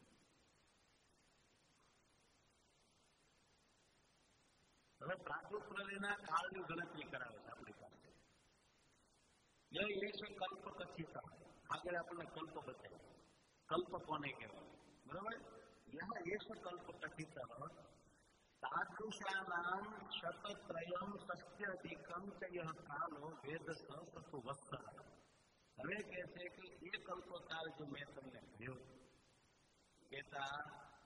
હવે પ્રાકૃત પ્રલયના કાળની ગણતરી કરાવે છે આપણી પાસે એ છે કલ્પ કથિત આગળ આપણને કલ્પ બતાવે કલ્પ કોને કહેવાય બરોબર યહ એશ કલ્પ કથિત તાદૃશાનામ શતત્રયમ સસ્યધિકમ ચ યહ કાલો વેદ સતુ વત્સર હવે કહે છે કે એ કલ્પકાળ જો મેં તમને કહ્યું કહેતા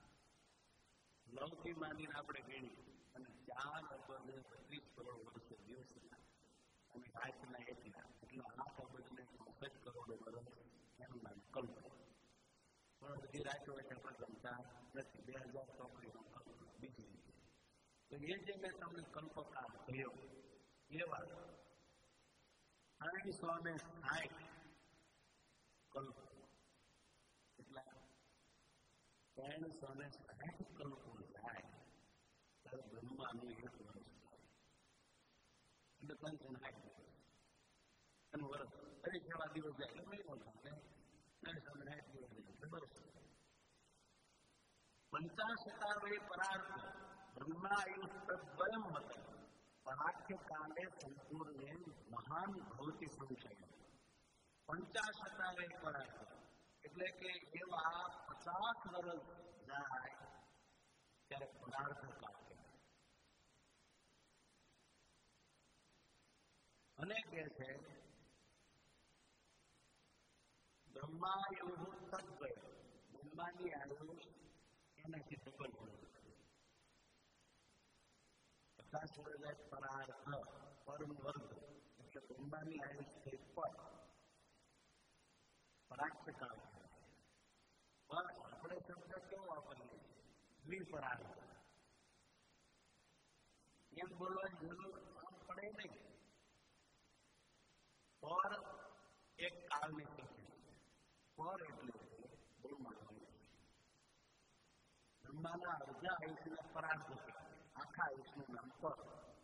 લવથી માંડીને આપણે ગણી અને ચાર અબજ બત્રીસ કરોડ વર્ષે દિવસના અને રાતના એટલા એટલે આઠ અબજને ચોસઠ કરોડ વર્ષ એનું નામ કલ્પ પણ બધી રાતો એટલે આપણે ગમતા નથી બે હજાર ચોપડીનો કલ્પ બીજી રીતે તો એ જે મેં તમને કલ્પકાળ કહ્યો એ વાત ત્રણસો ને સાઠ કલ્પ એટલા ત્રણસો ને સાઠ કલ્પો જાય ત્યારે બ્રહ્માનું એક વર્ષ એટલે ત્રણસો ને સાઠ એનું વર્ષ દરેક જેવા દિવસ જાય એટલે મહિનો થાય ત્રણસો ને સાઠ દિવસ જાય વર્ષ પંચાશતાવે પરાર્થ બ્રહ્માયુષ્ટદ્વયમ મત પરાખ્ય કાલે સંપૂર્ણે મહાન ભવતી સંશય પંચાશતાવે પરાર્થ એટલે કે એવા પચાસ વર્ષ જાય ત્યારે પદાર્થ કાળ અને કે છે બ્રહ્માયુ તદ્વય બ્રહ્માની આયુષ એનાથી ડબલ હોય પચાસ વર્ષ પરાર્થ પરમ વર્ગ એટલે બ્રહ્માની આયુષ થઈ પર પરાર્થ કાળ પણ આપણે શબ્દ કેવો વાપરીએ દ્વિપરાર્થ એમ બોલવાની જરૂર પડે નહીં પર એક કાળની શક્તિ પર એટલે બ્રહ્મા બ્રહ્માના અડધા આયુષ્યના પરાર્થ છે આખા આયુષ્યનું નામ પર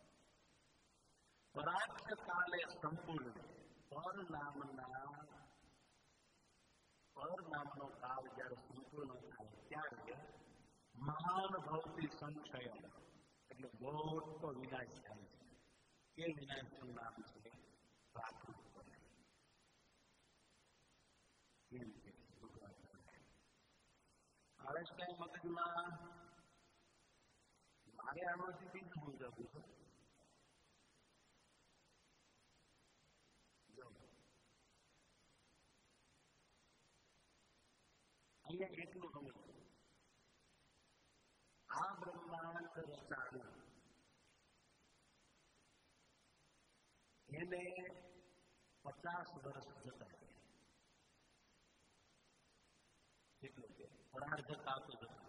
પરાર્થ કાલે સંપૂર્ણ પર નામના પર નામનો કાળ જયારે સંપૂર્ણ થાય ત્યારે મહાન ભવતી સંશય એટલે મોટો વિનાશ થાય છે એ વિનાશનું નામ છે પ્રાકૃત આળસ કઈ મગજમાં મારે આમાંથી બીજું સમજાવું છે અહીંયા એટલું સમજવું આ બ્રહ્માંડ રચાયું એને પચાસ વર્ષ જતા એટલું કે પરાર્થ કાતો જતો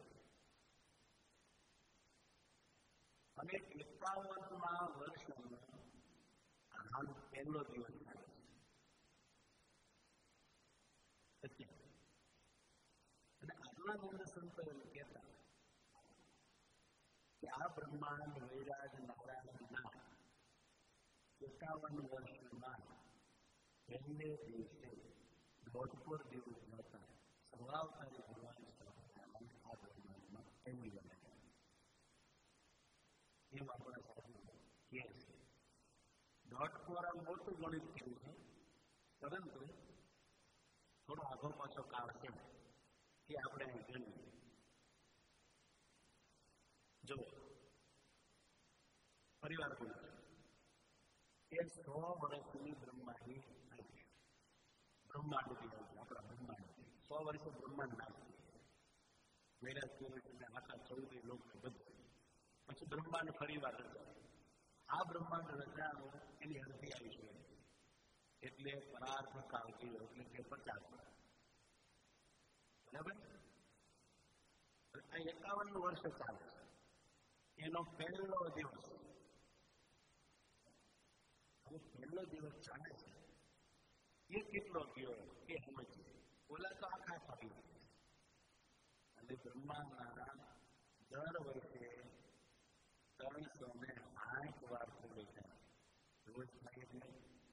અને એકાવનમાં વર્ષમાં હાલ પહેલો દિવસ થાય છે અને આત્માનંદ સંતો એમ કહેતા કે આ બ્રહ્માંડ વૈરાજ નારાયણના એકાવન વર્ષમાં પહેલે દિવસે દોઢપોર દિવસ હતા સર્વાવતારી ભગવાન આ બ્રહ્માંડમાં એમની બનાવ્યા એમ આપણા સાધુ કહે છે દોઢપોર આમ મોટું ગણિત કર્યું છે પરંતુ થોડો આગો પાછો કાળ છે એ આપણે જાણીએ જો પરિવાર બોલે છે એ સો વર્ષની બ્રહ્માની આવી બ્રહ્માંડ આપણા બ્રહ્માંડ સો વર્ષે બ્રહ્માંડ નામ વૈરાજ એટલે આખા ચૌદ લોક બધું પછી બ્રહ્માંડ ફરી વાર રચાય આ બ્રહ્માંડ રચાનું એની અડધી આવી છે એટલે પરાર્થ કાળ થયો એટલે કે પચાસ બરાબર આ એકાવન વર્ષ ચાલે છે એનો પહેલો દિવસ પહેલો દિવસ ચાલે છે એ કેટલો ગયો એ સમજીએ ઓલા તો આખા ફરી અને બ્રહ્માંડના દર વર્ષે ત્રણસો ને આઠ વાર પૂરે થાય રોજ થાય એટલે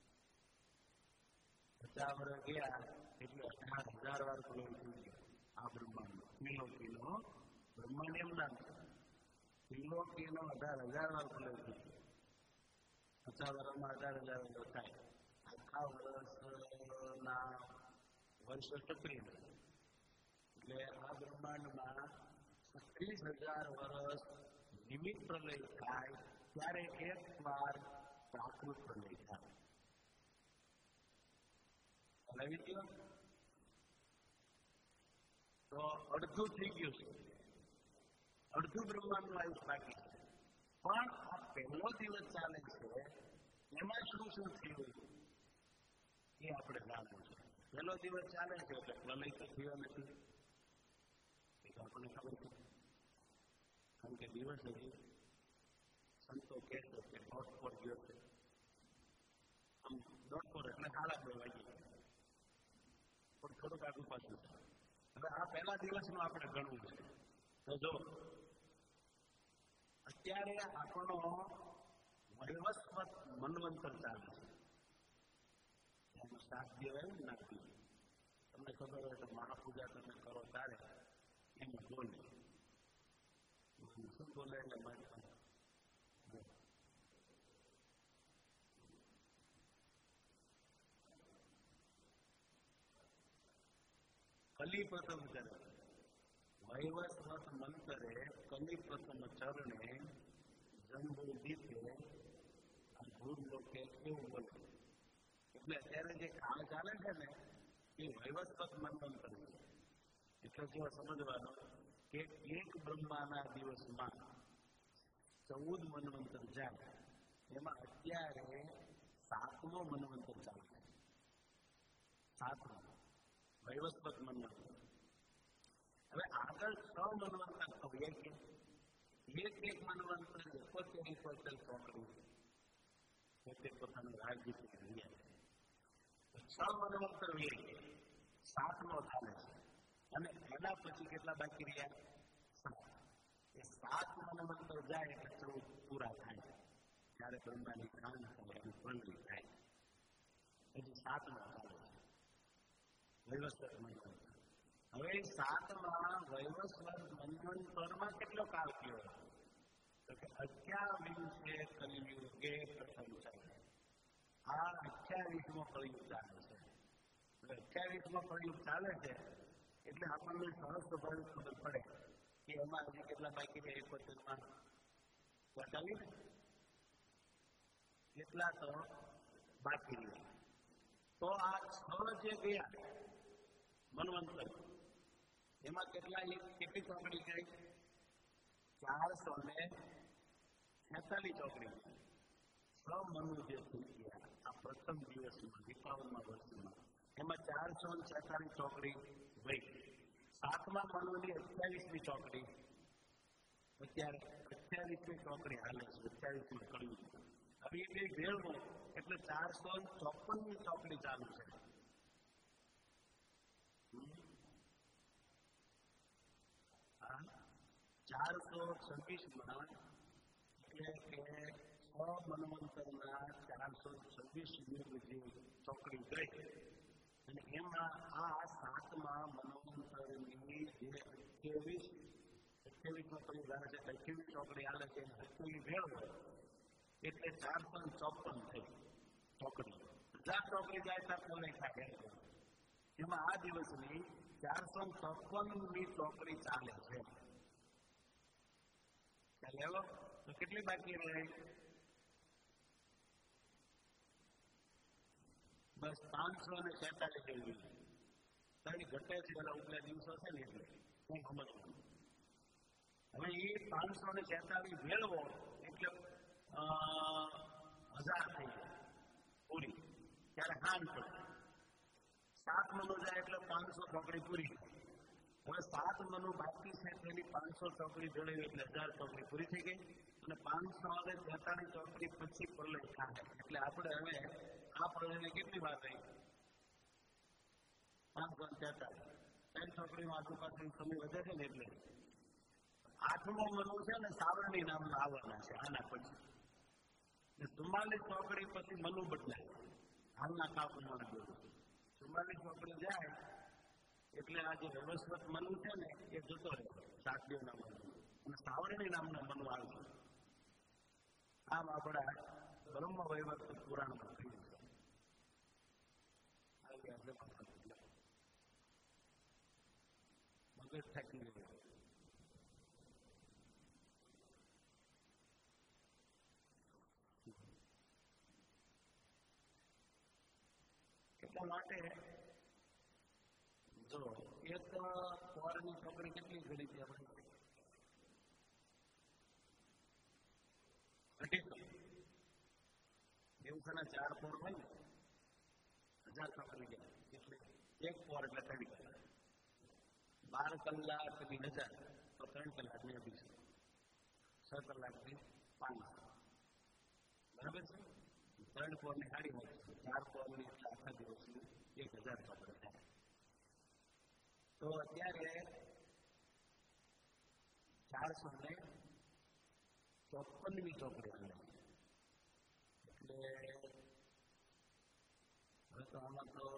પચાસ વર્ષ ગયા એટલે અઢાર હજાર વાર પૂરો થઈ ગયો આ બ્રહ્માંડ કિલો કિલો બ્રહ્માંડ એમ નામ કિલો કિલો અઢાર હજાર વાર પૂરો થઈ ગયો પચાસ વર્ષમાં અઢાર હજાર વાર થાય આખા વર્ષના વર્ષ ટકરી એટલે આ બ્રહ્માંડમાં ત્રીસ હજાર વર્ષ નિમિત્ત પ્રલય થાય ત્યારે એક વાર પ્રાકૃત પ્રલય થાય હલાવી દો તો અડધું થઈ ગયું છે અડધું બ્રહ્માંડનું આયુષ બાકી છે પણ આ પહેલો દિવસ ચાલે છે એમાં શું શું થયું એ આપણે જાણવું છે પહેલો દિવસ ચાલે છે એટલે પ્રલય તો થયો નથી એ તો આપણને ખબર છે કારણ કે દિવસ હજી સંતો કહેતો કે દોઢ પર ગયો છે આમ દોઢ પર જ સાડા બે વાગે પણ થોડુંક આગળ પાછું. હવે આ પહેલા દિવસનું આપણે ગણવું છે. તો જો અત્યારે આપણો વૈવસ્વત મન્વંતર ચાલે છે. એનું સાત દેવાય ને નાખી તમને ખબર હોય તો મહાપૂજા તમે કરો ત્યારે એમ બોલે શું બોલે એટલે મારી કલી પ્રથમ કરે વૈવસ્વત મંતરે કલી પ્રથમ ચરણે જંબુ દીપે ભૂર લોકે કેવું બોલે. એટલે અત્યારે જે કાળ ચાલે છે ને એ વૈવસ્વત મન્વંતર છે. એટલે જો સમજવાનું કે એક બ્રહ્માના દિવસમાં ચૌદ મન્વંતર જાય એમાં અત્યારે સાતમો મન્વંતર ચાલે છે. સાતમો વૈવસ્વત મન્વંતર. હવે આગળ છ મન્વંતર તો એક એક એક મન્વંતર એકોતેર એકોતેર ચોકડી પોતે પોતાનું રાજ્ય રહ્યા છે. છ મન્વંતર એક સાતમો ચાલે છે અને એના પછી કેટલા બાકી રહ્યા? સાત. એ સાત મન્વંતર જાય એટલે ચૌદ પૂરા થાય ત્યારે બ્રહ્માની કાન થાય એની પ્રલય થાય. હજી સાતમો ચાલે છે વૈવસ્વત મન્વંતર. હવે સાતમાં વૈવસ્વત મન્વંતરમાં કેટલો કાળ થયો? તો કે અઠ્યાવીસે કલિયુગે પ્રથમ ચાલે. આ અઠ્યાવીસમો કલિયુગ ચાલે છે. એટલે અઠ્યાવીસમો કલિયુગ ચાલે છે એટલે આપણને સરસ સ્વાભાવિક ખબર પડે કે એમાં હજી કેટલા બાકી છે? એકોતેરમાં બતાવી કેટલા તો બાકી રહ્યા. તો આ છ જે ગયા મન્વંતર એમાં કેટલા એક કેટલી ચોકડી ગઈ? ચારસો ને છેતાલીસ ચોકડી. છ મનુ જે થઈ ગયા આ પ્રથમ દિવસમાં એકાવનમાં વર્ષમાં એમાં ચારસો ને છેતાલીસ ચોકડી વહી. સાતમા મનુની અઠ્યાવીસમી ચોકડી અત્યારે અઠ્યાવીસમી ચોકડી હાલે છે. અઠ્યાવીસમી કળિયુગ. હવે એ બે ભેળવો એટલે ચારસો ચોપનની ચોકડી ચાલુ છે. ચારસો છવ્વીસમાં એટલે કે છ મન્વંતરના ચારસો છવ્વીસ યુગ જે ચોકડી ગઈ અને એમાં આ સાતમા મન્વંતરની જે અઠ્યાવીસ અઠ્યાવીસ ચોકડી આવે છે અઠ્યાવીસ ચોકડી હાલે છે અઠ્યાવીસ ભેળવો એટલે ચારસો ચોપન થઈ ચોકડી. હજાર ચોકડી જાય ત્યાં પ્રલય થાય. એમાં આ દિવસની ચારસો ચોપનની ચોકડી ચાલે છે. ચાલે તો કેટલી બાકી રહે? બસ પાંચસો ને છેતાલીસ જેવી. તારી ઘટે છે પેલા ઉપલા દિવસો છે ને એટલે હું સમજવું. હવે એ પાંચસો ને છેતાલીસ મેળવો એટલે હજાર થઈ જાય પૂરી. ત્યારે હાન પડે. સાત મનો જાય એટલે પાંચસો ચોકડી પૂરી. હવે સાત મનો બાકી છે તેની પાંચસો ચોકડી જોડાવી એટલે હજાર ચોકડી પૂરી થઈ ગઈ અને પાંચસો અને તેતાલીસ ચોકડી પછી પ્રલય થાય. એટલે આપણે હવે આ પ્રલયને કેટલી વાર રહી? પાંચસો તેતાલીસ ત્રણ ચોકડીમાં આજુબાજુ સમય વધે છે ને એટલે આઠમો મનુ છે ને સાવરણી નામના આવવાના છે આના પછી. ચુમ્માલીસ ચોકડી પછી મનુ બદલાય. હાલના કાળ પ્રમાણે જોયું ચુમ્માલીસ ચોકડી જાય એટલે આ જે વૈવસ્વત મનુ છે ને એ જતો રહે સાતદેવ નામનો અને સાવરણી નામનો મનુ આવશે. આમ આપણા બ્રહ્મ વૈવસ્વત પુરાણમાં થયું છે. મગજ થાકી ગયું. એટલા માટે જો એક પોરની ચોકડી કેટલી ઘડી છે આપણે? અઢીસો. દિવસના ચાર પોર હોય ને હજાર ચોકડી જાય એટલે એક પોર એટલે ત્રણ કલાક. બાર કલાક થી હજાર તો ત્રણ કલાક ને અઢીસો. છ કલાક થી પાંચસો. બરાબર છે? ત્રણ પોરની સાડી હોય ચાર પોરની એટલે આખા દિવસની એક હજાર ચોપડી થાય. તો અત્યારે ચારસો ને ચોપનમી ચોપડી આવે એટલે હવે તો આમાં તો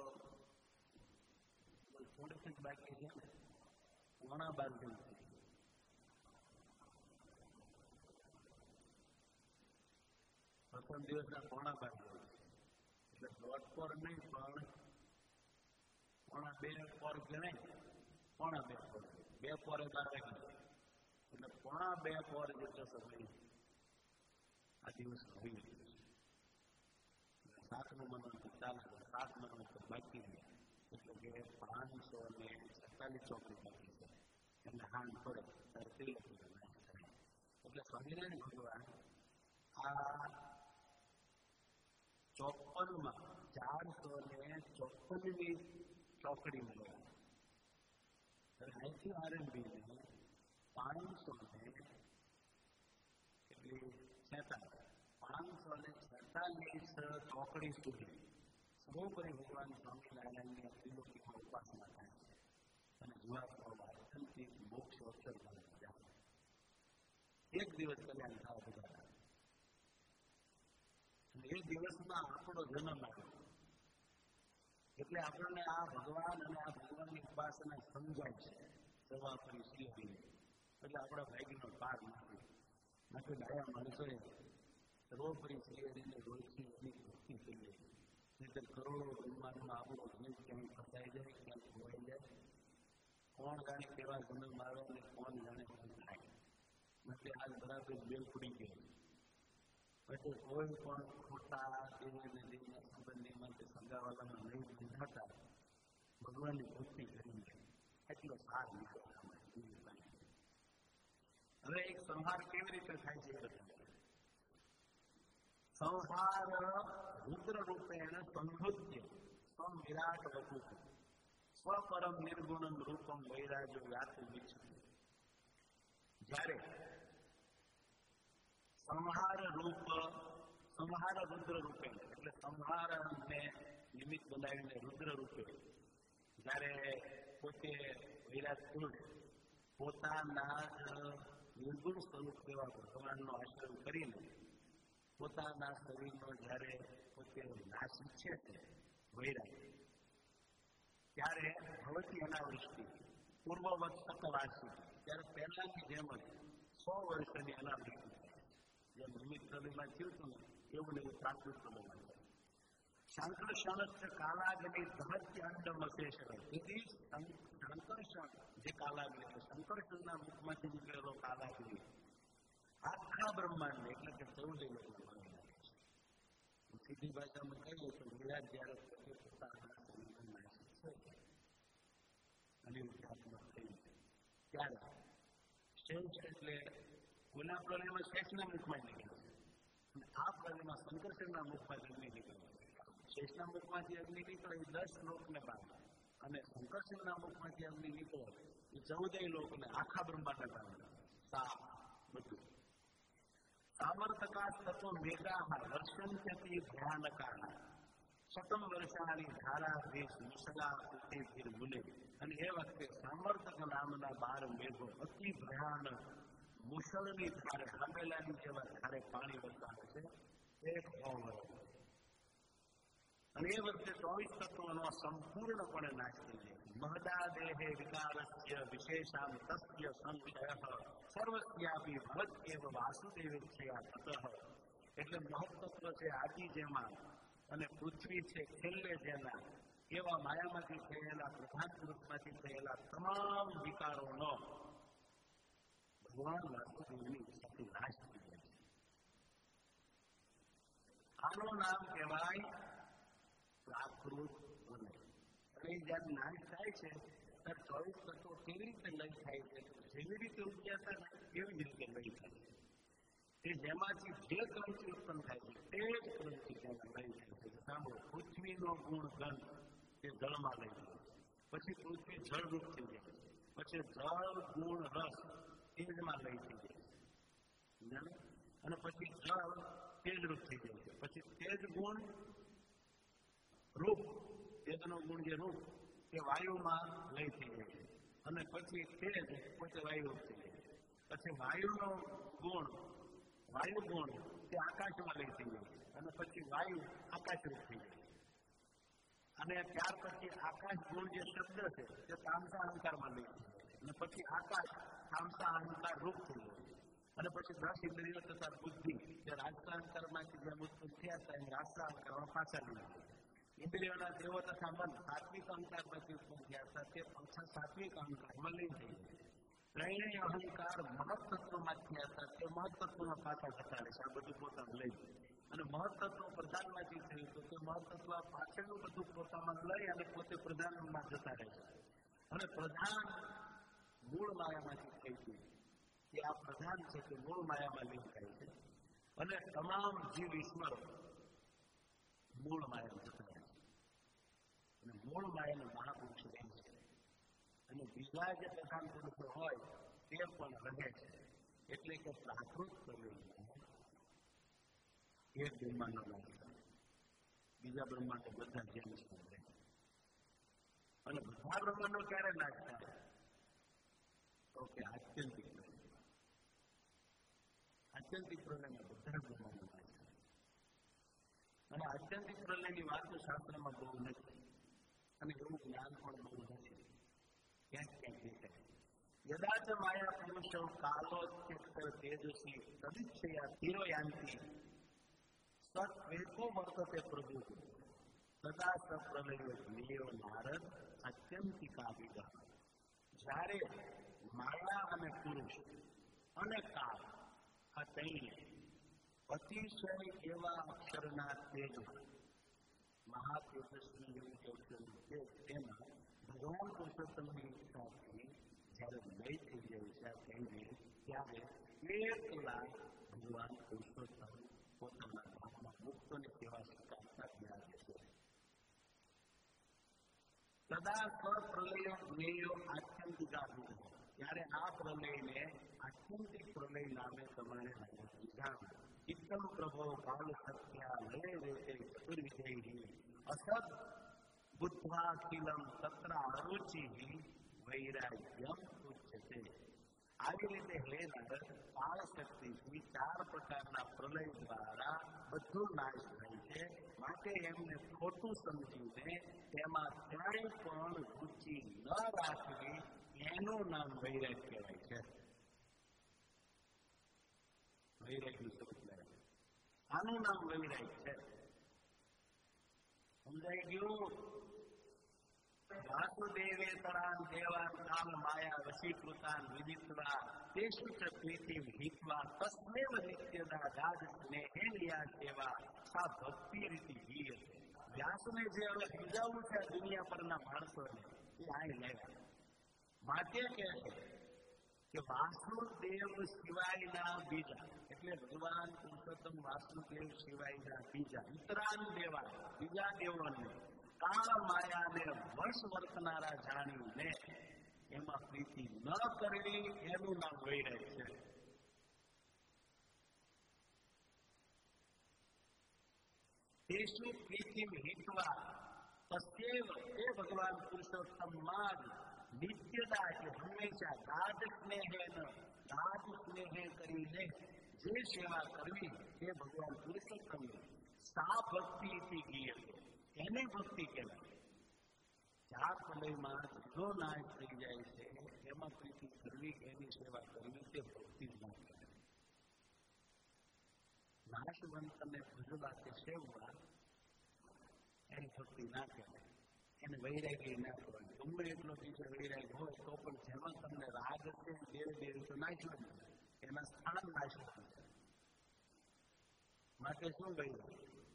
થોડીક જ બાકી છે ને પોણા બાર જેવું છે. પ્રથમ દિવસના પોણા બાર જેવું એટલે દોઢ પોર નહીં પણ પોણા બે પોર ગણાય પોણા બે પોર બે પોરે બાર વાગી એટલે પોણા બે પોર જેટલો સમય આ દિવસ હોઈ ગયો છે. સાતનું મનોંત ચાલે સાત મનોંત બાકી રહે એટલે કે પાંચસો ને સત્તાવીસ ચોપડી બાકી છે એટલે હાન પડે ત્યારે તિલક એટલે સ્વામિનારાયણ ભગવાન આ ચોપનમાં ચારસો ને ચોપનમી ચોકડી મળ્યા અહીંથી આરંભીને પાંચસો ને એટલી છેતાલીસ પાંચસો ને છેતાલીસ ચોકડી સુધી સર્વોપરી ભગવાન સ્વામિનારાયણની ત્રિલોકીમાં ઉપાસના થાય છે અને જુવા પ્રભા અતંતી મોક્ષ અક્ષર મળે જાય. એક દિવસ કલ્યાણ થવા બધા એ દિવસમાં આપણો જન્મ આવ્યો એટલે આપણને આ ભગવાન અને આ ભગવાનની ઉપાસના સમજાય છે સર્વોપરી શ્રી એટલે આપણા ભાગ્યનો પાર નથી નથી ડાયા માણસોએ સર્વોપરી શ્રી હરિને રોજથી એની ભક્તિ કરીએ નહીતર કરોડો બ્રહ્માંડમાં આપણો જીવ ક્યાંય ફસાઈ જાય ક્યાંય ખોવાઈ જાય કોણ જાણે કેવા જન્મ આવે અને કોણ જાણે શું થાય એટલે આજ બરાબર બેલ પડી ગઈ એટલે કોઈ પણ ખોટા દેવને દેવના સંબંધી માટે સગાવાલામાં નહીં બંધાતા ભગવાનની ભક્તિ કરી એટલો સાર નીકળે. હવે એક સંહાર કેવી રીતે થાય છે સંહાર રુદ્ર રૂપેણ સંહૃત્ય સ્વમ વિરાટ વપુ સ્વપરમ નિર્ગુણમ રૂપમ વૈરાજો વ્યાતું વિચ્છતિ. જ્યારે સંહાર રૂપ સંહાર રુદ્ર રૂપે એટલે સંહારને નિમિત્ત બનાવીને રુદ્ર રૂપે જ્યારે પોતે વિરાટ પુરુષ પોતાના નિર્ગુણ સ્વરૂપ એવા ભગવાનનો આશ્રય કરીને પોતાના શરીરનો જ્યારે પોતે નાશ ઈચ્છે છે વૈરાગ ત્યારે ભવતી અનાવૃષ્ટિ પૂર્વવત સતવાસી ત્યારે પહેલાની જેમ જ સો વર્ષની અનાવૃષ્ટિ જેમ નિમિત્ત સમયમાં થયું હતું એવું ને એવું પ્રાકૃત સમયમાં થાય. સંકર્ષણ કાલાગ્નિ ધહત્ય અંડમ અશેષ તેથી સંકર્ષણ જે કાલાગ્નિ સંકર્ષણના મુખમાંથી નીકળેલો કાલાગ્નિ આખા બ્રહ્માંડ એટલે કે ચૌદ લોકો સીધી ભાષામાં કહીએ તો વિરાટ જયારે પોતે પોતાના અનિરુદ્ધાત્મક થઈ ત્યારે શેષ એટલે ગુના પ્રલયમાં શેષના મુખમાં નીકળે છે અને આ પ્રલયમાં સંકર્ષણના મુખમાંથી અગ્નિ નીકળે. શેષના મુખમાંથી અગ્નિ નીકળે એ દસ લોકને બાંધે અને સંકર્ષણના મુખમાંથી અગ્નિ નીકળે એ ચૌદય લોકને આખા બ્રહ્માંડને બાંધે. સા બધું સામર્થકા તત્વ મેઘા વર્ષંત્યતિ ભયાનકા શતમ વર્ષાની ધારા દેશ મુસલા ઉઠે મુને. અને એ વખતે સામર્થક નામના બાર મેઘો અતિ ભયાનક મુસળની ધારે હંમેલાની જેવા ધારે પાણી વરસાવે છે એક વર્ષ અને એ વખતે ચોવીસ તત્વોનો સંપૂર્ણપણે નાશ થઈ જાય. મહદા દેહે વિકારસ્ય વિશેષામ તસ્ય સંશય સર્વસ્યાપી ભવત એવ વાસુદેવસ્યા તતઃ. એટલે મહત્તત્વ છે આદિ જેમાં અને પૃથ્વી છે છેલ્લે જેના એવા માયામાંથી થયેલા પ્રધાન પુરુષમાંથી થયેલા તમામ વિકારોનો ભગવાન વાસુદેવની સાથે નાશ થઈ જાય છે. આનું નામ કહેવાય પ્રાકૃત વલય. અને જયારે નાશ થાય છે ત્યારે ચોવીસ તત્વો કેવી રીતે લય થાય છે જેવી રીતે ઉગ્યા હતા ને એવી જ રીતે લય થાય છે. તે જેમાંથી જે ક્રમથી ઉત્પન્ન થાય છે તે જ ક્રમથી તેના લય થાય છે. સાંભળો, પૃથ્વીનો ગુણ ગંધ તે જળમાં લઈ જાય છે, પછી પૃથ્વી જળરૂપ થઈ જાય છે, પછી જળ ગુણ રસ તેજમાં લઈ થઈ જાય છે અને પછી જળ તેજરૂપ થઈ જાય છે, પછી તે તેજ ગુણ રૂપ, તેજનો ગુણ જે રૂપ તે વાયુમાં લય થઈ જાય છે અને પછી તેજ પોતે વાયુ થઈ જાય છે. પછી વાયુનો ગુણ વાયુ ગુણ તે આકાશમાં લઈ થઈ જાય છે અને પછી વાયુ આકાશરૂપ થઈ જાય છે. અને ત્યાર પછી આકાશ ગુણ જે શબ્દ છે તે તામસા અહંકારમાં લઈ થઈ જાય છે અને પછી આકાશ તામસા અહંકાર રૂપ થઈ જાય છે. અને પછી દસ ઇન્દ્રિયો તથા બુદ્ધિ જે રાજકાંતરમાંથી જે ઉત્પન્ન થયા હતા એ રાષ્ટ્રાંતરમાં પાછા લીધા. ઇન્દ્રિયોના દેવો તથા મન સાત્વિક અહંકારમાંથી ઉત્પન્ન થયા હતા તે પાછા સાત્વિક અહંકારમાં લઈ થઈ ગયા. ત્રણેય અહંકાર મહત્તત્વમાં થયા હતા તે મહત્તત્વમાં પાછા જતા રહેશે. આ બધું પોતાનું લઈ અને મહત્તત્વ પ્રધાનમાંથી થયું તો તે મહત્તત્વ પાછળનું બધું પોતામાં લઈ અને પોતે પ્રધાનમાં જતા રહેશે. અને પ્રધાન મૂળ માયામાંથી થઈ ગયું કે આ પ્રધાન છે તે મૂળ માયામાં લીન થાય છે અને તમામ જીવ ઈશ્વરો મૂળ માયામાં જતા રહે છે અને મૂળ માયાનો મહાપુરુષ રહે છે અને બીજા જે પ્રધાન પુરુષો હોય તે પણ રહે છે. એટલે કે પ્રાકૃત પ્રલયમાં એક બ્રહ્માંડો લાગે બીજા બ્રહ્માંડો બધા જેમ છે અને બધા બ્રહ્માંડો ક્યારે લાગતા તો કે આત્યંતિક આત્યંતિક પ્રલયમાં બધા બ્રહ્માંડો લાગે અને આત્યંતિક પ્રલયની વાતો શાસ્ત્રમાં બહુ નથી અને એવું જ્ઞાન પણ બહુ નથી. ક્યાંક ક્યાંક દેખાય યદાચ માયા પુરુષો કાલોત્યક્ત તેજસી તદિચ્છયા તિરોયાંતિ સત્વેકો વર્તતે પ્રભુ સદા સપ્રલયો જ્ઞેયો નારદ અત્યંતિકા વિગહ. જ્યારે માયા અને પુરુષ અને કાળ આ ત્રણે અતિશય એવા અક્ષરના તેજમાં મહાતેજસ્વી જેવું જે અક્ષરનું તેજ તેમાં ભગવાન પુરુષોત્તમની ઈચ્છાથી જ્યારે લય થઈ જાય છે કહીને ત્યારે એકલા ભગવાન પુરુષોત્તમ પોતાના ધામમાં મુક્તોની સેવા સ્વીકારતા જ્ઞાન છે. સદા સ્વપ્રલયો જ્ઞેયો આત્યંતિકા વિગહ. ત્યારે આ પ્રલયને આત્યંતિક પ્રલય નામે તમારે જાણ ઇત્તમ પ્રભો કાલ સત્યા લય રેતે ચતુર્વિધૈ અસદ બુદ્ધાખિલમ તત્ર અરુચિ વૈરાગ્યમ ઉચ્યતે. આવી રીતે હે નારદ કાળ શક્તિથી ચાર પ્રકારના પ્રલય દ્વારા બધું નાશ થાય છે. માટે એમને ખોટું સમજીને તેમાં ક્યાંય પણ રુચિ ન રાખવી એનું નામ વૈરાગ કહેવાય છે. વૈરાગનું સ્વરૂપ લેવાય આનું નામ વૈરાગ છે. સમજાઈ ગયું? વાસુદેવે તરાન દેવાન કાલ માયા વશીકૃતાન વિદિત્વા તેષુ ચ પ્રીતિમ હિત્વા તસ્મેવ નિત્યદા દાદ સ્નેહેલિયા સેવા સા ભક્તિ રીતિ હીયતે. વ્યાસને જે હવે સમજાવવું છે દુનિયા પરના માણસોને એ અહીં લેવા માટે કહે છે કે વાસુદેવ સિવાયના બીજા એટલે ભગવાન પુરુષોત્તમ વાસુદેવ સિવાયના બીજા ઇતરાન દેવા બીજા દેવોને કાળ માયાને વશ વર્તનારા જાણીને એમાં પ્રીતિ ન કરવી એનું નામ વૈરાગ છે. તેષુ પ્રીતિમ હિત્વા તસ્યૈવ એ ભગવાન પુરુષોત્તમમાં જ નિત્યદા એટલે હંમેશા દાદ સ્નેહેન દાદ સ્નેહે કરીને જે સેવા કરવી એ ભગવાન પુરુષોત્તમની સા ભક્તિ થી ગીયતે એને ભક્તિ કહેવાય. ચાર પ્રલયમાં જો નાશ થઈ જાય છે એમાં પ્રીતિ કરવી એની સેવા કરવી તે ભક્તિ જ ના કહેવાય. નાશવંતને ભજવા કે સેવવા એની ભક્તિ ના કહેવાય. એને વૈરાગી ના કહેવાય. ગમે એટલો બીજો વૈરાગ હોય તો પણ જેમાં તમને રાગ છે દેવ દેવ તો નાશવાનું એના સ્થાન નાશવાનું છે. માટે શું વૈરાગ?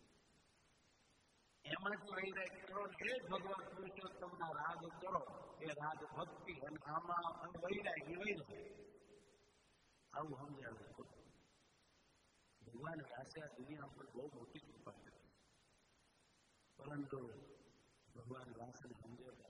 એમાંથી વૈરાગ કરો એ જ ભગવાન પુરુષોત્તમના રાગ કરો એ રાગ ભક્તિ અને આમાં વૈરાગ એ વૈરાગ આવું સમજાવ્યું. ભગવાન વ્યાસે આ દુનિયા પર બહુ મોટી કૃપા કરી પરંતુ ભગવાન વ્યાસને સમજાવતા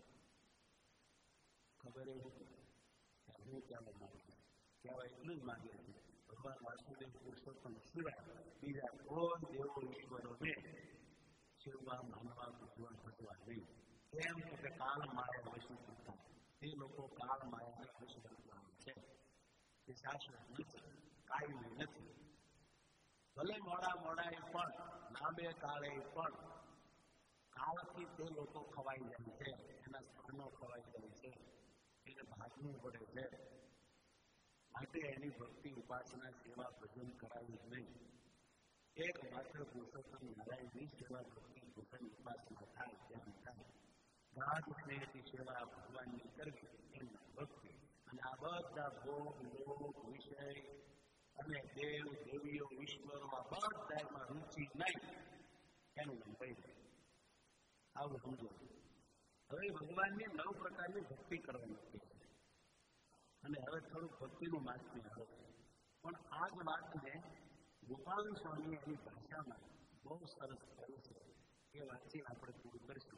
ખબર એ હતી કે હું કહેવા માંગુ કહેવા એટલું જ માંગે છે ભગવાન વાસુદેવ પુરુષોત્તમ સિવાય બીજા કોઈ દેવો ઈશ્વરોને શિવવા માનવા પૂજવા ભજવા નહીં. કેમ કે કાળ માયા વશીભૂતા, તે લોકો કાળ માયાને વશીભૂતા છે. તે શાશ્વત નથી, કાયમી નથી. ભલે મોડા મોડાએ પણ લાંબે કાળે પણ કાળથી તે લોકો ખવાઈ જાય છે, એના સ્થાનો ખવાઈ જાય છે, એને ભાગવું પડે છે. માટે એની ભક્તિ ઉપાસના સેવા ભજન કરાવી જ નહીં. એક માત્ર પુરુષોત્તમ નારાયણની સેવા ભક્તિ ભજન ઉપાસના થાય ત્યાં થાય. ગાઢ સ્નેહથી સેવા ભગવાનની કરવી એમના ભક્તિ. અને આ બધા ભોગ લોક વિષય અને દેવ દેવીઓ ઈશ્વરો આ બધામાં રુચિ નહીં, એનું નામ પૈસા. આવું સમજો. હવે ભગવાનની નવ પ્રકારની ભક્તિ કરવાની છે. અને હવે થોડુંક ભક્તિનું માધ્ય આવે છે. પણ આ જ વાતને ગોપાલ સ્વામી એની ભાષામાં બહુ સરસ કહ્યું છે. એ વાતથી આપણે પૂરું કરીશું.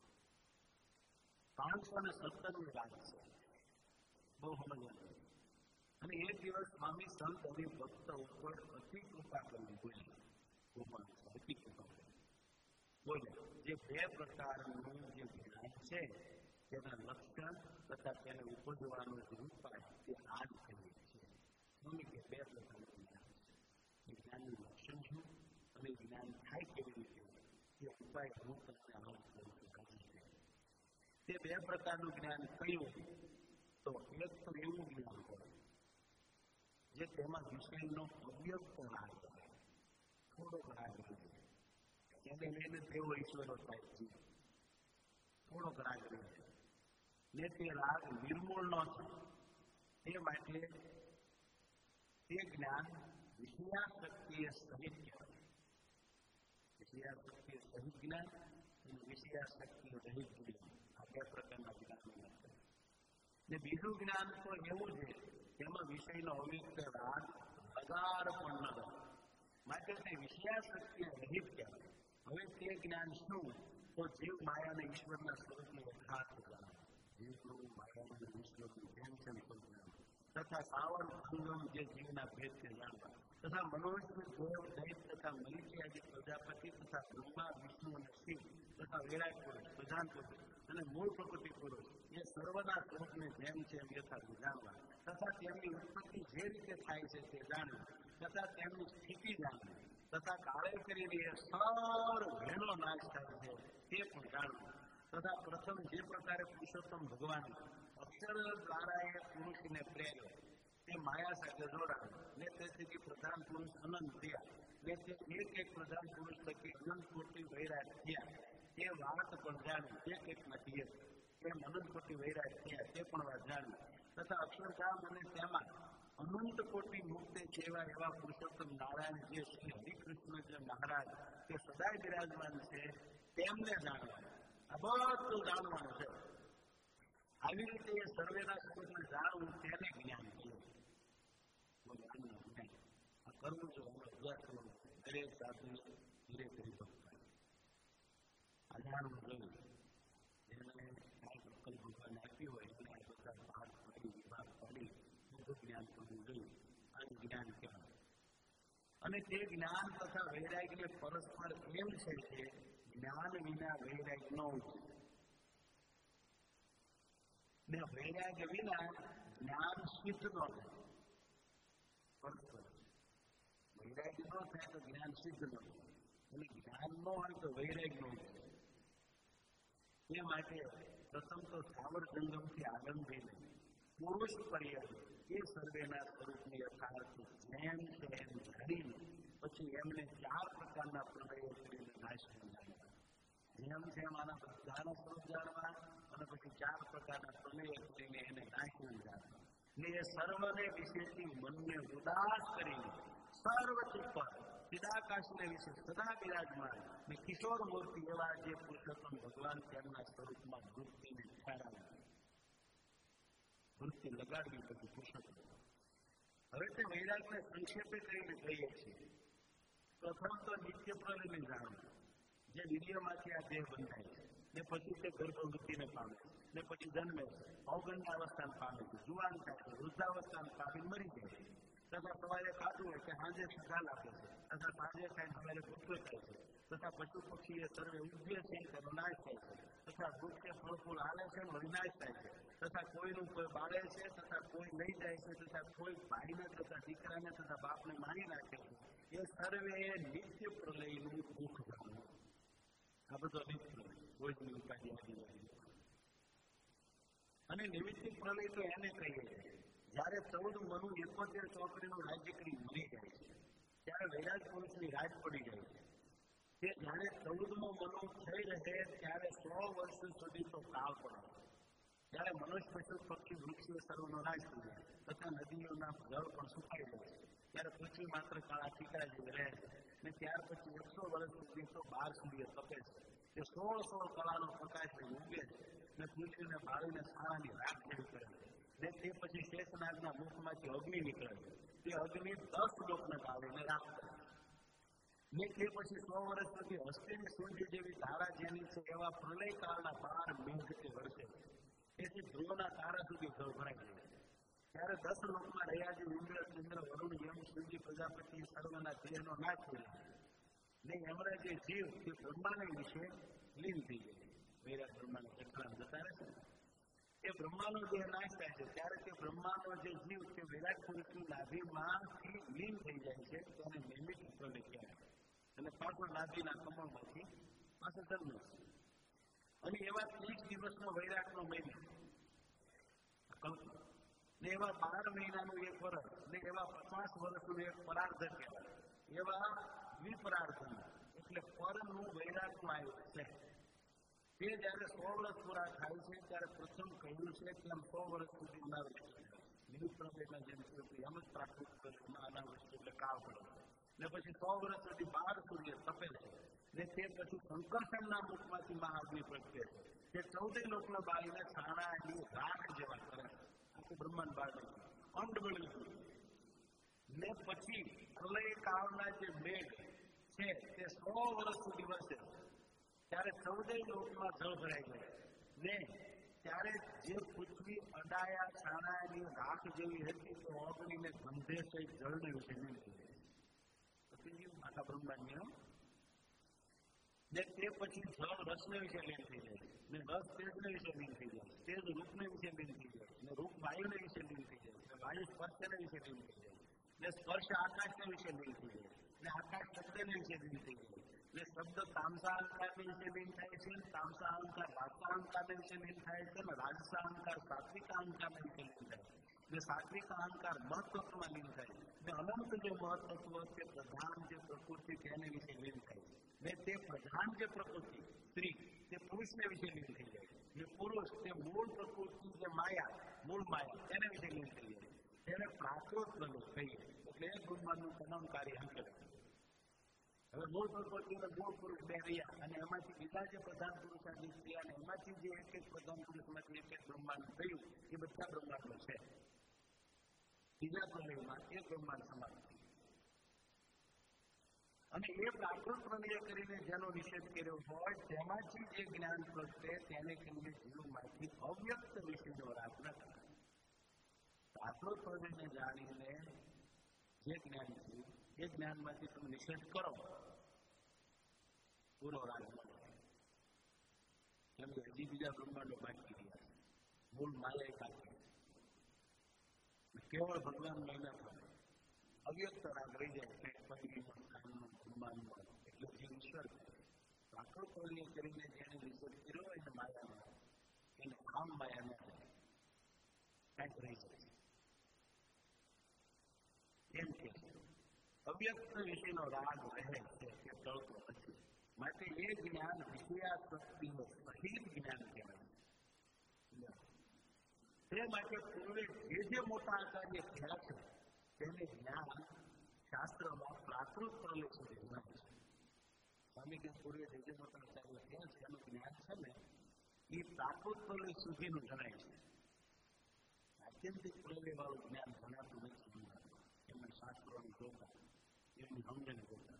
પાંચસો ને સત્તરની વાત છે, બહુ સમજવાનું. અને એક દિવસ સ્વામી સંત અને ભક્ત ઉપર અતિ કૃપા કરવી બોલ્યા. ગોપાલ અતિ કૃપા બોલ્યા. જે બે પ્રકારનું જે જ્ઞાન છે તેના લક્ષણ તથા તેને ઉપજવાનો જે ઉપાય તે આ જ કહીએ છીએ. સ્વામી કે બે પ્રકારનું જ્ઞાન છે. જ્ઞાનનું લક્ષણ શું અને જ્ઞાન થાય કેવી રીતે તે ઉપાય હું તમને આમ કરું છું. તે બે પ્રકારનું જ્ઞાન કયું? તો એક તો એવું જ્ઞાન હોય જે તેમાં વિષયનો અવ્યક્ત રાગ હોય, થોડોક રાગ રહે, એને લઈને તેઓ ઈશ્વરો થાય છે, થોડોક રાગ રહે ને તે રાગ નિર્મૂળ ન થાય. તે માટે તે જ્ઞાન વિષયાશક્તિએ સહિત કહેવાય. વિષયાશક્તિએ સહિત જ્ઞાન અને વિષયાશક્તિઓ રહિત જ્ઞાન, આ બે પ્રકારના જ્ઞાન. ને બીજું જ્ઞાન તો એવું છે તેમાં વિષયનો અવ્યક્ત રાગ લગાર પણ ન રહે, માટે તે વિષયાશક્તિએ રહિત કહેવાય. હવે તે જ્ઞાન શું? તો જીવ માયાને ઈશ્વરના સ્વરૂપનો યથાર્થ જાણે, જીવ માયાને ઈશ્વરનું જેમ તેમ જાણવું, તથા સાવન અંગમ જે જીવના ભેદ તે જાણવા, તથા મનુષ્ય દેવ દૈત તથા મરીચી આદિ પ્રજાપતિ તથા બ્રહ્મા વિષ્ણુ અને શિવ તથા વિરાટ પુરુષ પ્રધાન પુરુષ અને મૂળ પ્રકૃતિ પુરુષ એ સર્વના સ્વરૂપને જેમ છે એમ યથાર્થ જાણવા, તથા તેમની ઉત્પત્તિ જે રીતે થાય છે તે જાણવું, તથા તેમની સ્થિતિ જાણવી, તથા કાળે કરીને એ સર્વ ભેનો નાશ થાય છે તે પણ જાણવું, તથા પ્રથમ જે પ્રકારે પુરુષોત્તમ ભગવાન અક્ષર દ્વારા એ પુરુષને પ્રેર્યો તે માયા સાથે જોડાયો ને તેથી પ્રધાન પુરુષ અનંત થયા ને તે એક એક પ્રધાન પુરુષ થકી અનંત કોટી વૈરાગ થયા તે વાત પણ જાણવી, એક એક નથી એક એમ અનંત કોટી વૈરાગ થયા તે પણ વાત જાણવી, તથા અક્ષરધામ અને તેમાં અનંત કોટી મુક્તે જેવા એવા પુરુષોત્તમ નારાયણ જે શ્રી હરિકૃષ્ણ જે મહારાજ તે સદાય બિરાજમાન છે તેમને જાણવા. આ બધું જાણવાનું છે. આવી રીતે એ સર્વેના સ્વરૂપને જાણવું તેને જ્ઞાન છે. આ કરવું છે અભ્યાસ કરવું દરેક સાધુ ધીરે ધીરે ભક્ત આ જાણવું જોઈએ. જેને કાંઈક અક્કલ ભગવાન આપી હોય એને આ બધા ભાગ પડી વિભાગ પડી બધું જ્ઞાન કરવું જોઈએ. આ જ્ઞાન કહેવાય. અને તે જ્ઞાન તથા વૈરાગ્ય પરસ્પર એમ છે કે જ્ઞાન વિના વૈરાગ્ય ન ઉઠે ને વૈરાગ્ય વિના જ્ઞાન સિદ્ધ ન થાય. પરસ્પર વૈરાગ્ય ન થાય તો જ્ઞાન સિદ્ધ ન થાય અને જ્ઞાન ન હોય તો વૈરાગ્ય ન ઉઠે. એ માટે પ્રથમ તો સ્થાવર જંગમથી આગળ થઈને પુરુષ પર્યંત એ સર્વેના સ્વરૂપની યથાર્થ જેમ છે એમ જાણીને પછી એમને ચાર પ્રકારના પ્રલયો કરીને નાશ જાણવા, જેમ છે એમ આના બધાના સ્વરૂપ જાણવા અને પછી ચાર પ્રકારના પ્રલયો કરીને એને નાશ જાણવા ને એ સર્વને વિશેથી મનને ઉદાસ કરીને સર્વ ચિત્ત ચિદાકાશને વિશે સદા બિરાજમાન ને કિશોર મૂર્તિ એવા જે પુરુષોત્તમ ભગવાન તેમના સ્વરૂપમાં વૃત્તિને ઠેરાવે, વૃત્તિ લગાડવી પછી પુરુષોત્તમ. હવે તે વૈરાગને સંક્ષેપે કરીને કહીએ છીએ. પ્રથમ તો નિત્ય પ્રલયને જાણવું, જે વીર્યમાંથી આ દેહ બંધાય છે ને પછી તે ગર્ભવૃત્તિને પામે છે ને પછી જન્મે છે, અવગણના અવસ્થાન પામે છે, જુવાન થાય છે, વૃદ્ધાવસ્થાન પામી મરી જાય છે. તથા સવારે ખાધું હોય કે સાંજે સગાલ આપે છે, તથા સાંજે ખાઈને સવારે પુત્ર થાય છે, તથા પશુ પક્ષી એ સર્વે ઉદ્ય છે તેનો નાશ થાય છે, તથા વૃક્ષ કે ફળ ફૂલ હાલે છે એનો વિનાશ થાય છે, તથા કોઈનું કોઈ બાળે છે, તથા કોઈ લઈ જાય છે, તથા કોઈ ભાઈને તથા દીકરાને તથા બાપને મારી નાખે છે, એ સર્વે નિત્ય પ્રલયનું દુઃખ ભરવું. આ બધો નિત્ય પ્રલય કોઈની ઉપાધિ આદિવાદી. અને નિમિત્તિક પ્રલય તો એને કહીએ છીએ જ્યારે ચૌદ મનુ એકોતેર ચોકડીનું રાજ્ય કરી મરી જાય છે ત્યારે વૈરાગ પુરુષની રાજ પડી જાય છે. તે જ્યારે ચૌદમો મનુ થઈ રહે ત્યારે સો વર્ષ સુધી તો કાળ પડે. ત્યારે મનુષ્ય પશુ પક્ષી વૃક્ષો સર્વનો નાશ થઈ જાય તથા નદીઓના જળ પણ સુકાઈ જાય છે. ત્યારે પૃથ્વી માત્ર કાળા ટીકરા જેવી રહે છે ને ત્યાર પછી એકસો વર્ષ સુધી તો બાર સૂર્ય તપે છે. તે સોળ સોળ કલાનો પ્રકાશ ઉગે છે ને પૃથ્વીને બાળીને સારાની રાખ જેવી કરે છે. ને તે પછી શેષનાગના મુખમાંથી અગ્નિ નીકળે છે. તે અગ્નિ દસ લોકને બાળીને રાખે ને તે પછી સો વર્ષ સુધી હસ્તીની સૂર્ય જેવી તારા જેની છે એવા પ્રલય કાળના બાર મેઘ તે વરસે છે. તેથી ધ્રુવના તારા સુધી જળ ભરાઈ જાય છે. ત્યારે દસ લોકમાં રહ્યા જે ઇન્દ્ર ચંદ્ર વરુણ યમ સૂર્ય પ્રજાપતિ સર્વના દેહનો નાશ થઈ જાય ને એમના જે જીવ તે બ્રહ્માને વિશે લીન થઈ જાય. વૈરાગ બ્રહ્માને એકલામ જતા રહેશે એ બ્રહ્માનો દેહ નાશ થાય છે ત્યારે તે બ્રહ્માનો જે જીવ તે વિરાટ પુરુષની નાભીમાંથી લીન થઈ જાય છે તેને નિમિત્ત પ્રલય કહેવાય અને પાછળ નાભીના કમળમાંથી પાછળ જન્મે છે. અને એવા ત્રીસ દિવસનો વૈરાગનો મહિનો ને એવા બાર મહિનાનું એક વર્ષ ને એવા પચાસ વર્ષનું એક પરાર્ધ કહેવાય. એવા વિપરાર્ધ એટલે પરનું વૈરાગનું આયુષ છે. તે જયારે સો વર્ષ પૂરા થાય છે ત્યારે પ્રથમ કહ્યું છે કે આમ સો વર્ષ સુધી અનાવૃષ્ટિ નિમિત્ત પ્રલયના જેમ એમ જ પ્રાકૃત પ્રલયમાં અનાવૃષ્ટિ એટલે કાળ પડે ને પછી સો વર્ષ સુધી બાર સૂર્ય તપે છે ને તે પછી સંકર્ષણના મુખમાંથી મહાઅગ્નિ પ્રગટે છે. તે ચૌદય લોકના બાળીને છાણાની રાખ જેવા કરે છે. આખું બ્રહ્માંડ બાળ અંડ બળ્યું ને પછી પ્રલય કાળના જે મેઘ છે તે સો વર્ષ સુધી વરસે ત્યારે ચૌદય લોકમાં જળ ભરાઈ જાય ને ત્યારે જે પૃથ્વી અડાયા છાણાની રાખ જેવી હતી તો અગ્નિને ગંધે સહિત જળને વિશે નહીં થઈ જાય આખા બ્રહ્માંડની ને તે પછી જળ રસને વિશે લીન થઈ જાય ને રસ તેજને વિશે લીન થઈ જાય, તેજ રૂપને વિશે લીન થઈ જાય ને રૂપ વાયુને વિશે લીન થઈ જાય ને વાયુ સ્પર્શને વિશે લીન થઈ જાય ને સ્પર્શ આકાશને વિશે લીન થઈ જાય ને આકાશ શબ્દને વિશે લીન થઈ જાય ને શબ્દ તામસા અહંકારને વિશે લીન થાય છે તામસા અહંકાર રાજસા અહંકારને વિશે લીન થાય છે ને રાજસા અહંકાર સાત્વિક અહંકારને વિશે લીન થાય ને સાત્વિક અહંકાર મહત્વમાં લીન થાય ને અનંત જે મહત્વ તે પ્રધાન જે પ્રકૃતિ તેને વિશે લીન થાય ને તે પ્રધાન જે પ્રકૃતિ સ્ત્રી તે પુરુષને વિશે લીન થઈ જાય ને પુરુષ તે મૂળ પ્રકૃતિ જે માયા મૂળ માયા તેને વિશે લીન થઈ જાય તેને પ્રાકૃત પ્રલોક કહીએ એટલે એ બ્રહ્માંડનું તમામ કાર્ય હંકેલ. હવે મૂળ પ્રકૃતિ અને મૂળ પુરુષ બે રહ્યા અને એમાંથી બીજા જે પ્રધાન પુરુષાધિક થયા અને એમાંથી જે એક એક પ્રધાન પુરુષમાંથી એક એક બ્રહ્માંડ થયું એ બધા બ્રહ્માંડો છે. બીજા પ્રલયમાં એ બ્રહ્માંડ સમાપ્ત થયું અને એ પ્રાકૃત પ્રલય કરીને જેનો નિષેધ કર્યો હોય તેમાંથી જે જ્ઞાન પ્રગટે તેને કહીએ જીવમાંથી અવ્યક્ત વિષયનો રાગ ન કરે. પ્રાકૃત પ્રલયને જાણીને જે જ્ઞાન થયું એ જ્ઞાનમાંથી તમે નિષેધ કરો પૂરો રાગ મળે. કેમ કે હજી બીજા બ્રહ્માંડો બાકી રહ્યા છે. મૂળ માયા બાકી કેવળ ભગવાન મહિના પર અવ્યક્ત રાગ રહી જાય કે પછી બ્રહ્માંડ એટલે જે ઈશ્વર પ્રાકૃત પ્રલય કરીને જેને નિષેધ કર્યો એને માયા એને આમ માયા ન કંઈક રહી જાય એમ કે અવ્યક્ત વિષયનો રાગ રહે છે તે ટળતો નથી. માટે એ જ્ઞાન વિષયાસક્તિનો સહિત જ્ઞાન કહેવાય. તે માટે પૂર્વે જે જે મોટા આચાર્ય થયા છે તેને જ્ઞાન શાસ્ત્રમાં પ્રાકૃત પ્રલય સુધી જણાય છે. સ્વામી કે પૂર્વે જે જે મોટા આચાર્ય થયા છે એનું જ્ઞાન છે ને એ પ્રાકૃત પ્રલય સુધીનું જણાય છે. આત્યંતિક પ્રલય વાળું જ્ઞાન જણાતું નથી. એમને શાસ્ત્રોને જોતા એમની સમજણ જોતા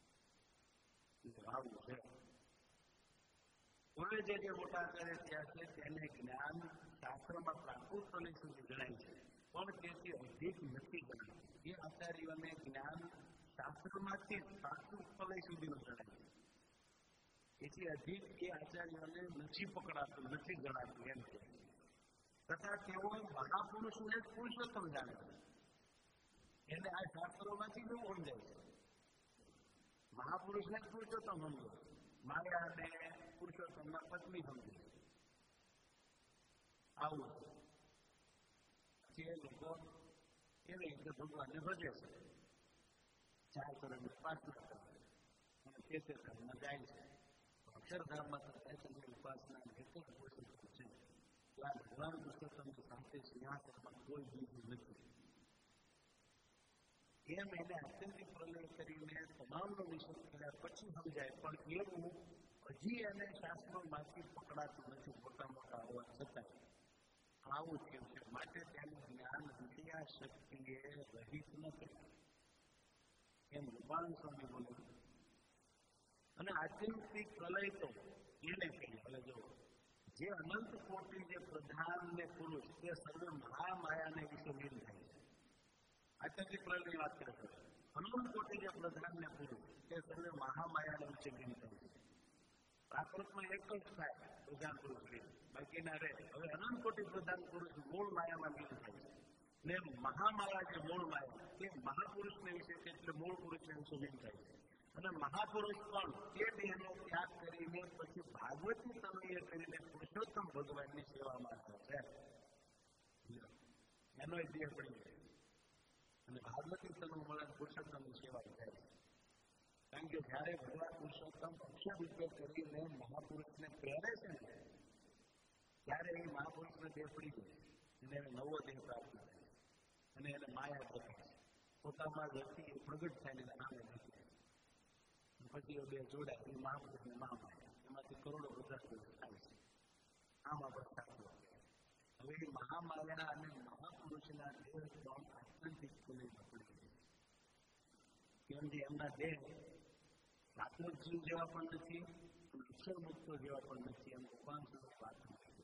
આવું છે. પૂર્વે જે જે મોટા આચાર્ય થયા છે તેને જ્ઞાન શાસ્ત્રમાં પ્રાકૃત પ્રલય સુધી જણાય છે પણ તેથી અધિક નથી ગણાય. એ આચાર્યોને જ્ઞાન શાસ્ત્રમાંથી સાચું ફલય સુધીનું જણાય છે. એથી અધિક એ આચાર્યોને નથી પકડાતું, નથી ગણાતું એમ કે તથા તેઓ મહાપુરુષને જ પુરુષોત્તમ જાણે છે. એને આ શાસ્ત્રોમાંથી જ એવું સમજાય છે. મહાપુરુષને જ પુરુષોત્તમ સમજો, માયાને પુરુષોત્તમના પત્ની સમજે આવું છે. જે લોકો એવી રીતે ભગવાનને ભજે છે, ચાર કરોડ ઉપાસના કરે અને તે તે ધર્મમાં જાય છે. અક્ષરધામમાં ચૈતન્ય ઉપાસના એક જ પુરુષોત્તમ છે. ત્યાં ભગવાન પુરુષોત્તમની સાથે સિંહાસનમાં કોઈ બીજું નથી. એમ એને આત્યંતિક પ્રલય કરીને તમામનો નિષેધ કર્યા પછી સમજાય, પણ એવું હજી એને શાસ્ત્રોમાંથી પકડાતું નથી મોટા મોટા હોવા છતાં. આવું થયું છે, માટે તેનું જ્ઞાન વિદ્યા શક્તિએ રહિત નથી એમ રૂપાણંદ સ્વામી બોલે. અને આત્યંતિક પ્રલય તો એને કહીએ. એટલે જો જે અનંત કોટી જે પ્રધાન ને પુરુષ તે સર્વે મહામાયાને વિશે લીન થાય છે. આત્યંતિક પ્રલયની વાત કરે છે. અનંત કોટી જે પ્રધાન ને પુરુષ તે સર્વે મહામાયાને વિશે લીન થાય છે. પ્રાકૃતમાં એક જ થાય પ્રધાન પુરુષ લીન, બાકીના રે. હવે અનંત કોટી પ્રધાન પુરુષ મૂળ માયામાં લીન થાય છે. ને મહામાયા જે મૂળ માયા તે મહાપુરુષને વિશે છે, એટલે મૂળ પુરુષને વિશે લીન થાય છે. અને મહાપુરુષ પણ તે દેહનો ત્યાગ કરીને પછી ભાગવતી તનય કરીને પુરુષોત્તમ ભગવાનની સેવામાં છે. એનો દેહ પડી જાય અને ભાગવતી તનુ મળે પુરુષોત્તમની સેવા થાય છે. કારણ કે જયારે ભગવાન પુરુષોત્તમ અક્ષર રૂપે કરીને મહાપુરુષને પ્રેરે છે ને ત્યારે એ મહાપુરુષને દેહ પડી જાય અને એને નવો દેહ પ્રાપ્ત થાય અને એને માયા પ્રકાશ પોતામાં વ્યક્તિ પ્રગટ થાય ને નામે નથી. પછી બે જોડાય એ મહાપુરુષ ને મહામાયા, એમાંથી કરોડો બધા થાય છે. આમાં પણ સાચું. હવે એ મહામાયા અને મહાપુરુષના દેહ પણ આત્યંતિક પ્રલયમાં પડી જાય. કેમ કે એમના દેહ સાત્વિક જીવ જેવા પણ નથી, અક્ષર મુક્તો જેવા પણ નથી. એમ ઉપાસના વાત નથી.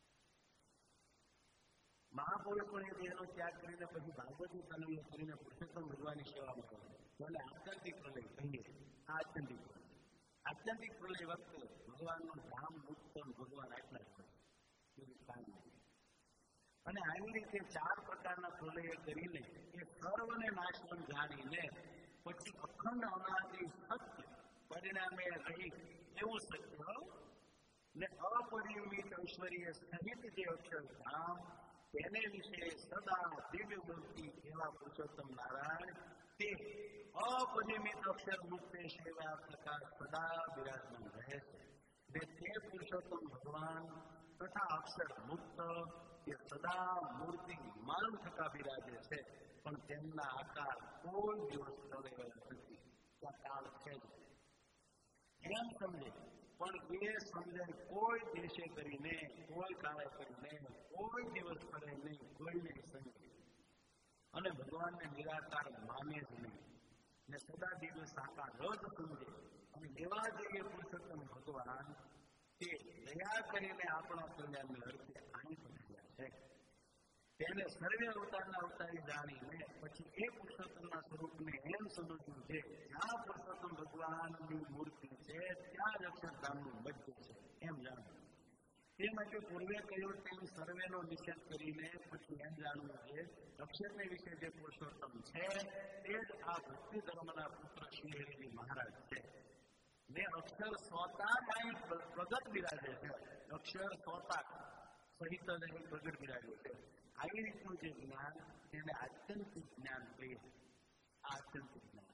મહાપુરુષ પણ એ દેહનો ત્યાગ કરીને પછી ભાગવતી તનય કરીને પુરુષોત્તમ ભગવાનની સેવામાં કરે. એટલે આત્યંતિક પ્રલય કહીએ. આ આત્યંતિક પ્રલય આત્યંતિક પ્રલય વખતે ભગવાનનું ધામ મુક્ત ભગવાન આટલા જ હોય. અને આવી રીતે ચાર પ્રકારના પ્રલય કરીને એ સર્વને નાશવંત જાણીને પછી અખંડ અનાદિ સત્ય પરિણામે રહી એવું સત્ય ને અપરિમિત ઐશ્વર્ય સહિત જે અક્ષરધામ તેને વિશે સદા દિવ્ય મૂર્તિ એવા પુરુષોત્તમ નારાયણ તે અપરિમિત અક્ષર મુક્તે સેવા પ્રકાશ સદા બિરાજમાન રહે છે. ને તે પુરુષોત્તમ ભગવાન તથા અક્ષર મુક્ત એ સદા મૂર્તિ માન થતા બિરાજે છે, પણ તેમના આકાર કોઈ દિવસ પ્રલયેલા નથી. ત્યાં કાળ છે જ એમ સમજે, પણ એ સમજણ કોઈ દેશે કરીને કોઈ કાળે કરીને કોઈ દિવસ કરે નહીં, કોઈને સમજે અને ભગવાનને નિરાકાર માને જ નહીં ને સદા દિવસ સાકાર જ સમજે. અને એવા જઈએ પુરુષોત્તમ ભગવાન તે દયા કરીને આપણા કલ્યાણને અર્થે આની પધાર્યા છે. તેને સર્વે અવતારના અવતારી જાણીને પછી એ પુરુષોત્તમના સ્વરૂપને એમ સમજવું છે જ્યાં પુરુષોત્તમ ભગવાનની મૂર્તિ છે ત્યાં જ અક્ષરધામનું મધ્ય છે એમ જાણવું. તે માટે પૂર્વે કહ્યું તેમ સર્વેનો નિષેધ કરીને પછી એમ જાણવું છે અક્ષરને વિશે જે પુરુષોત્તમ છે તે જ આ ભક્તિ ધર્મના પુત્ર શ્રી હરિજી મહારાજ છે. ને અક્ષર સ્વતા અહીં પ્રગટ બિરાજે છે. અક્ષર સ્વતા સહિત અહીં પ્રગટ બિરાજે છે. આવી રીતનું જે જ્ઞાન તેને આત્યંતિક જ્ઞાન કહીએ. આ આત્યંતિક જ્ઞાન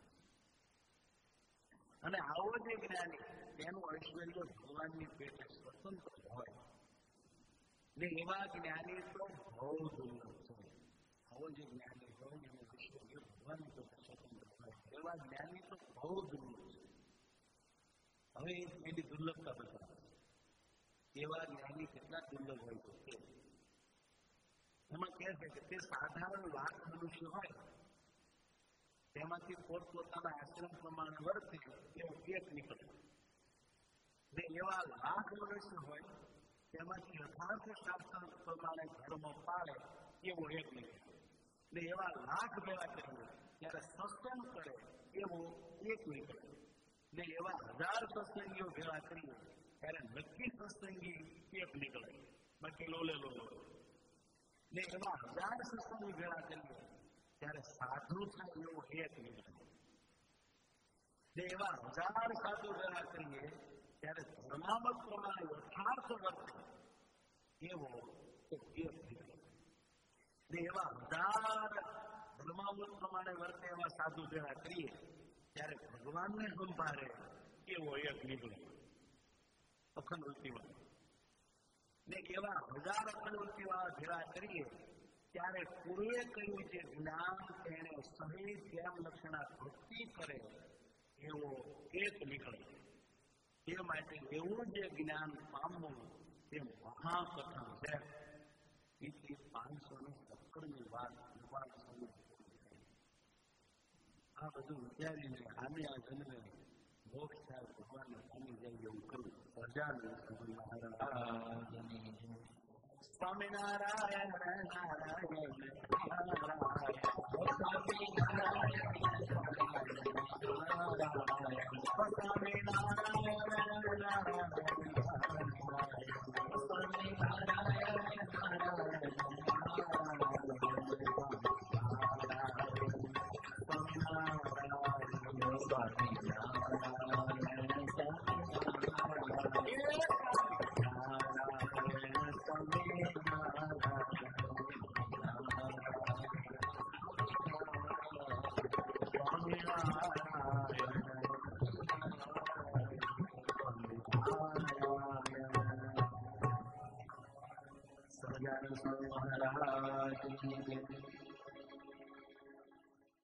અને આવો જે જ્ઞાની તેનું ઐશ્વર્ય ભગવાનની પેટે સ્વતંત્ર હોય ને એવા જ્ઞાની તો બહુ દુર્લભ છે. આવો જે જ્ઞાની હોય એનું ઐશ્વર્ય ભગવાનની પેટે સ્વતંત્ર હોય એવા જ્ઞાની તો બહુ દુર્લભ છે. હવે એની દુર્લભતા બતાવે એવા જ્ઞાની કેટલા દુર્લભ હોય તો કે એમાં કહે છે કે તે સાધારણ લાખ મનુષ્ય હોય તેમાંથી પોતપોતાના આશ્રમ પ્રમાણે વર્તે એવો એક નીકળે ને એવા લાખ મનુષ્ય હોય તેમાંથી યથાર્થ શાસ્ત્ર પ્રમાણે ધર્મ પાળે એવો એક નીકળે. ને એવા લાખ ભેગા કરીએ ત્યારે સત્સંગ કરે એવો એક નીકળે, ને એવા હજાર સત્સંગીઓ ભેગા કરીએ ત્યારે નક્કી સત્સંગી એક નીકળે, બાકી લોલે લોલો. ને એવા હજાર સત્સંગી ભેગા કરીએ ત્યારે સાધુ થાય એવો એક નીકળે, ને એવા હજાર સાધુ ભેગા કરીએ ત્યારે ધર્મામત પ્રમાણે યથાર્થ વર્તે એવો એક નીકળે. ને એવા હજાર ધર્મામત પ્રમાણે વર્તે એવા સાધુ ભેગા કરીએ ત્યારે ભગવાનને સંભાળે એવો એક નીકળે, અખંડ વૃત્તિવાળો. ને એવા હજાર અખંડ વૃત્તિવાળા ભેગા કરીએ ત્યારે પૂર્વે કહ્યું જે જ્ઞાન તેને સહી કેમ લક્ષણા ભક્તિ કરે એવો એક નીકળે. એ માટે એવું જે જ્ઞાન પામવું તે મહાકથા છે. એથી પાંચસો ને સત્તરની વાત આ બધું વિચારીને આને આ જન્મે મોક્ષ થાય ભગવાનને પામી જાય એવું કરવું. સ્વામિનારાયણ નારાયણ સહજાનંદ સ્વામી મહારાજ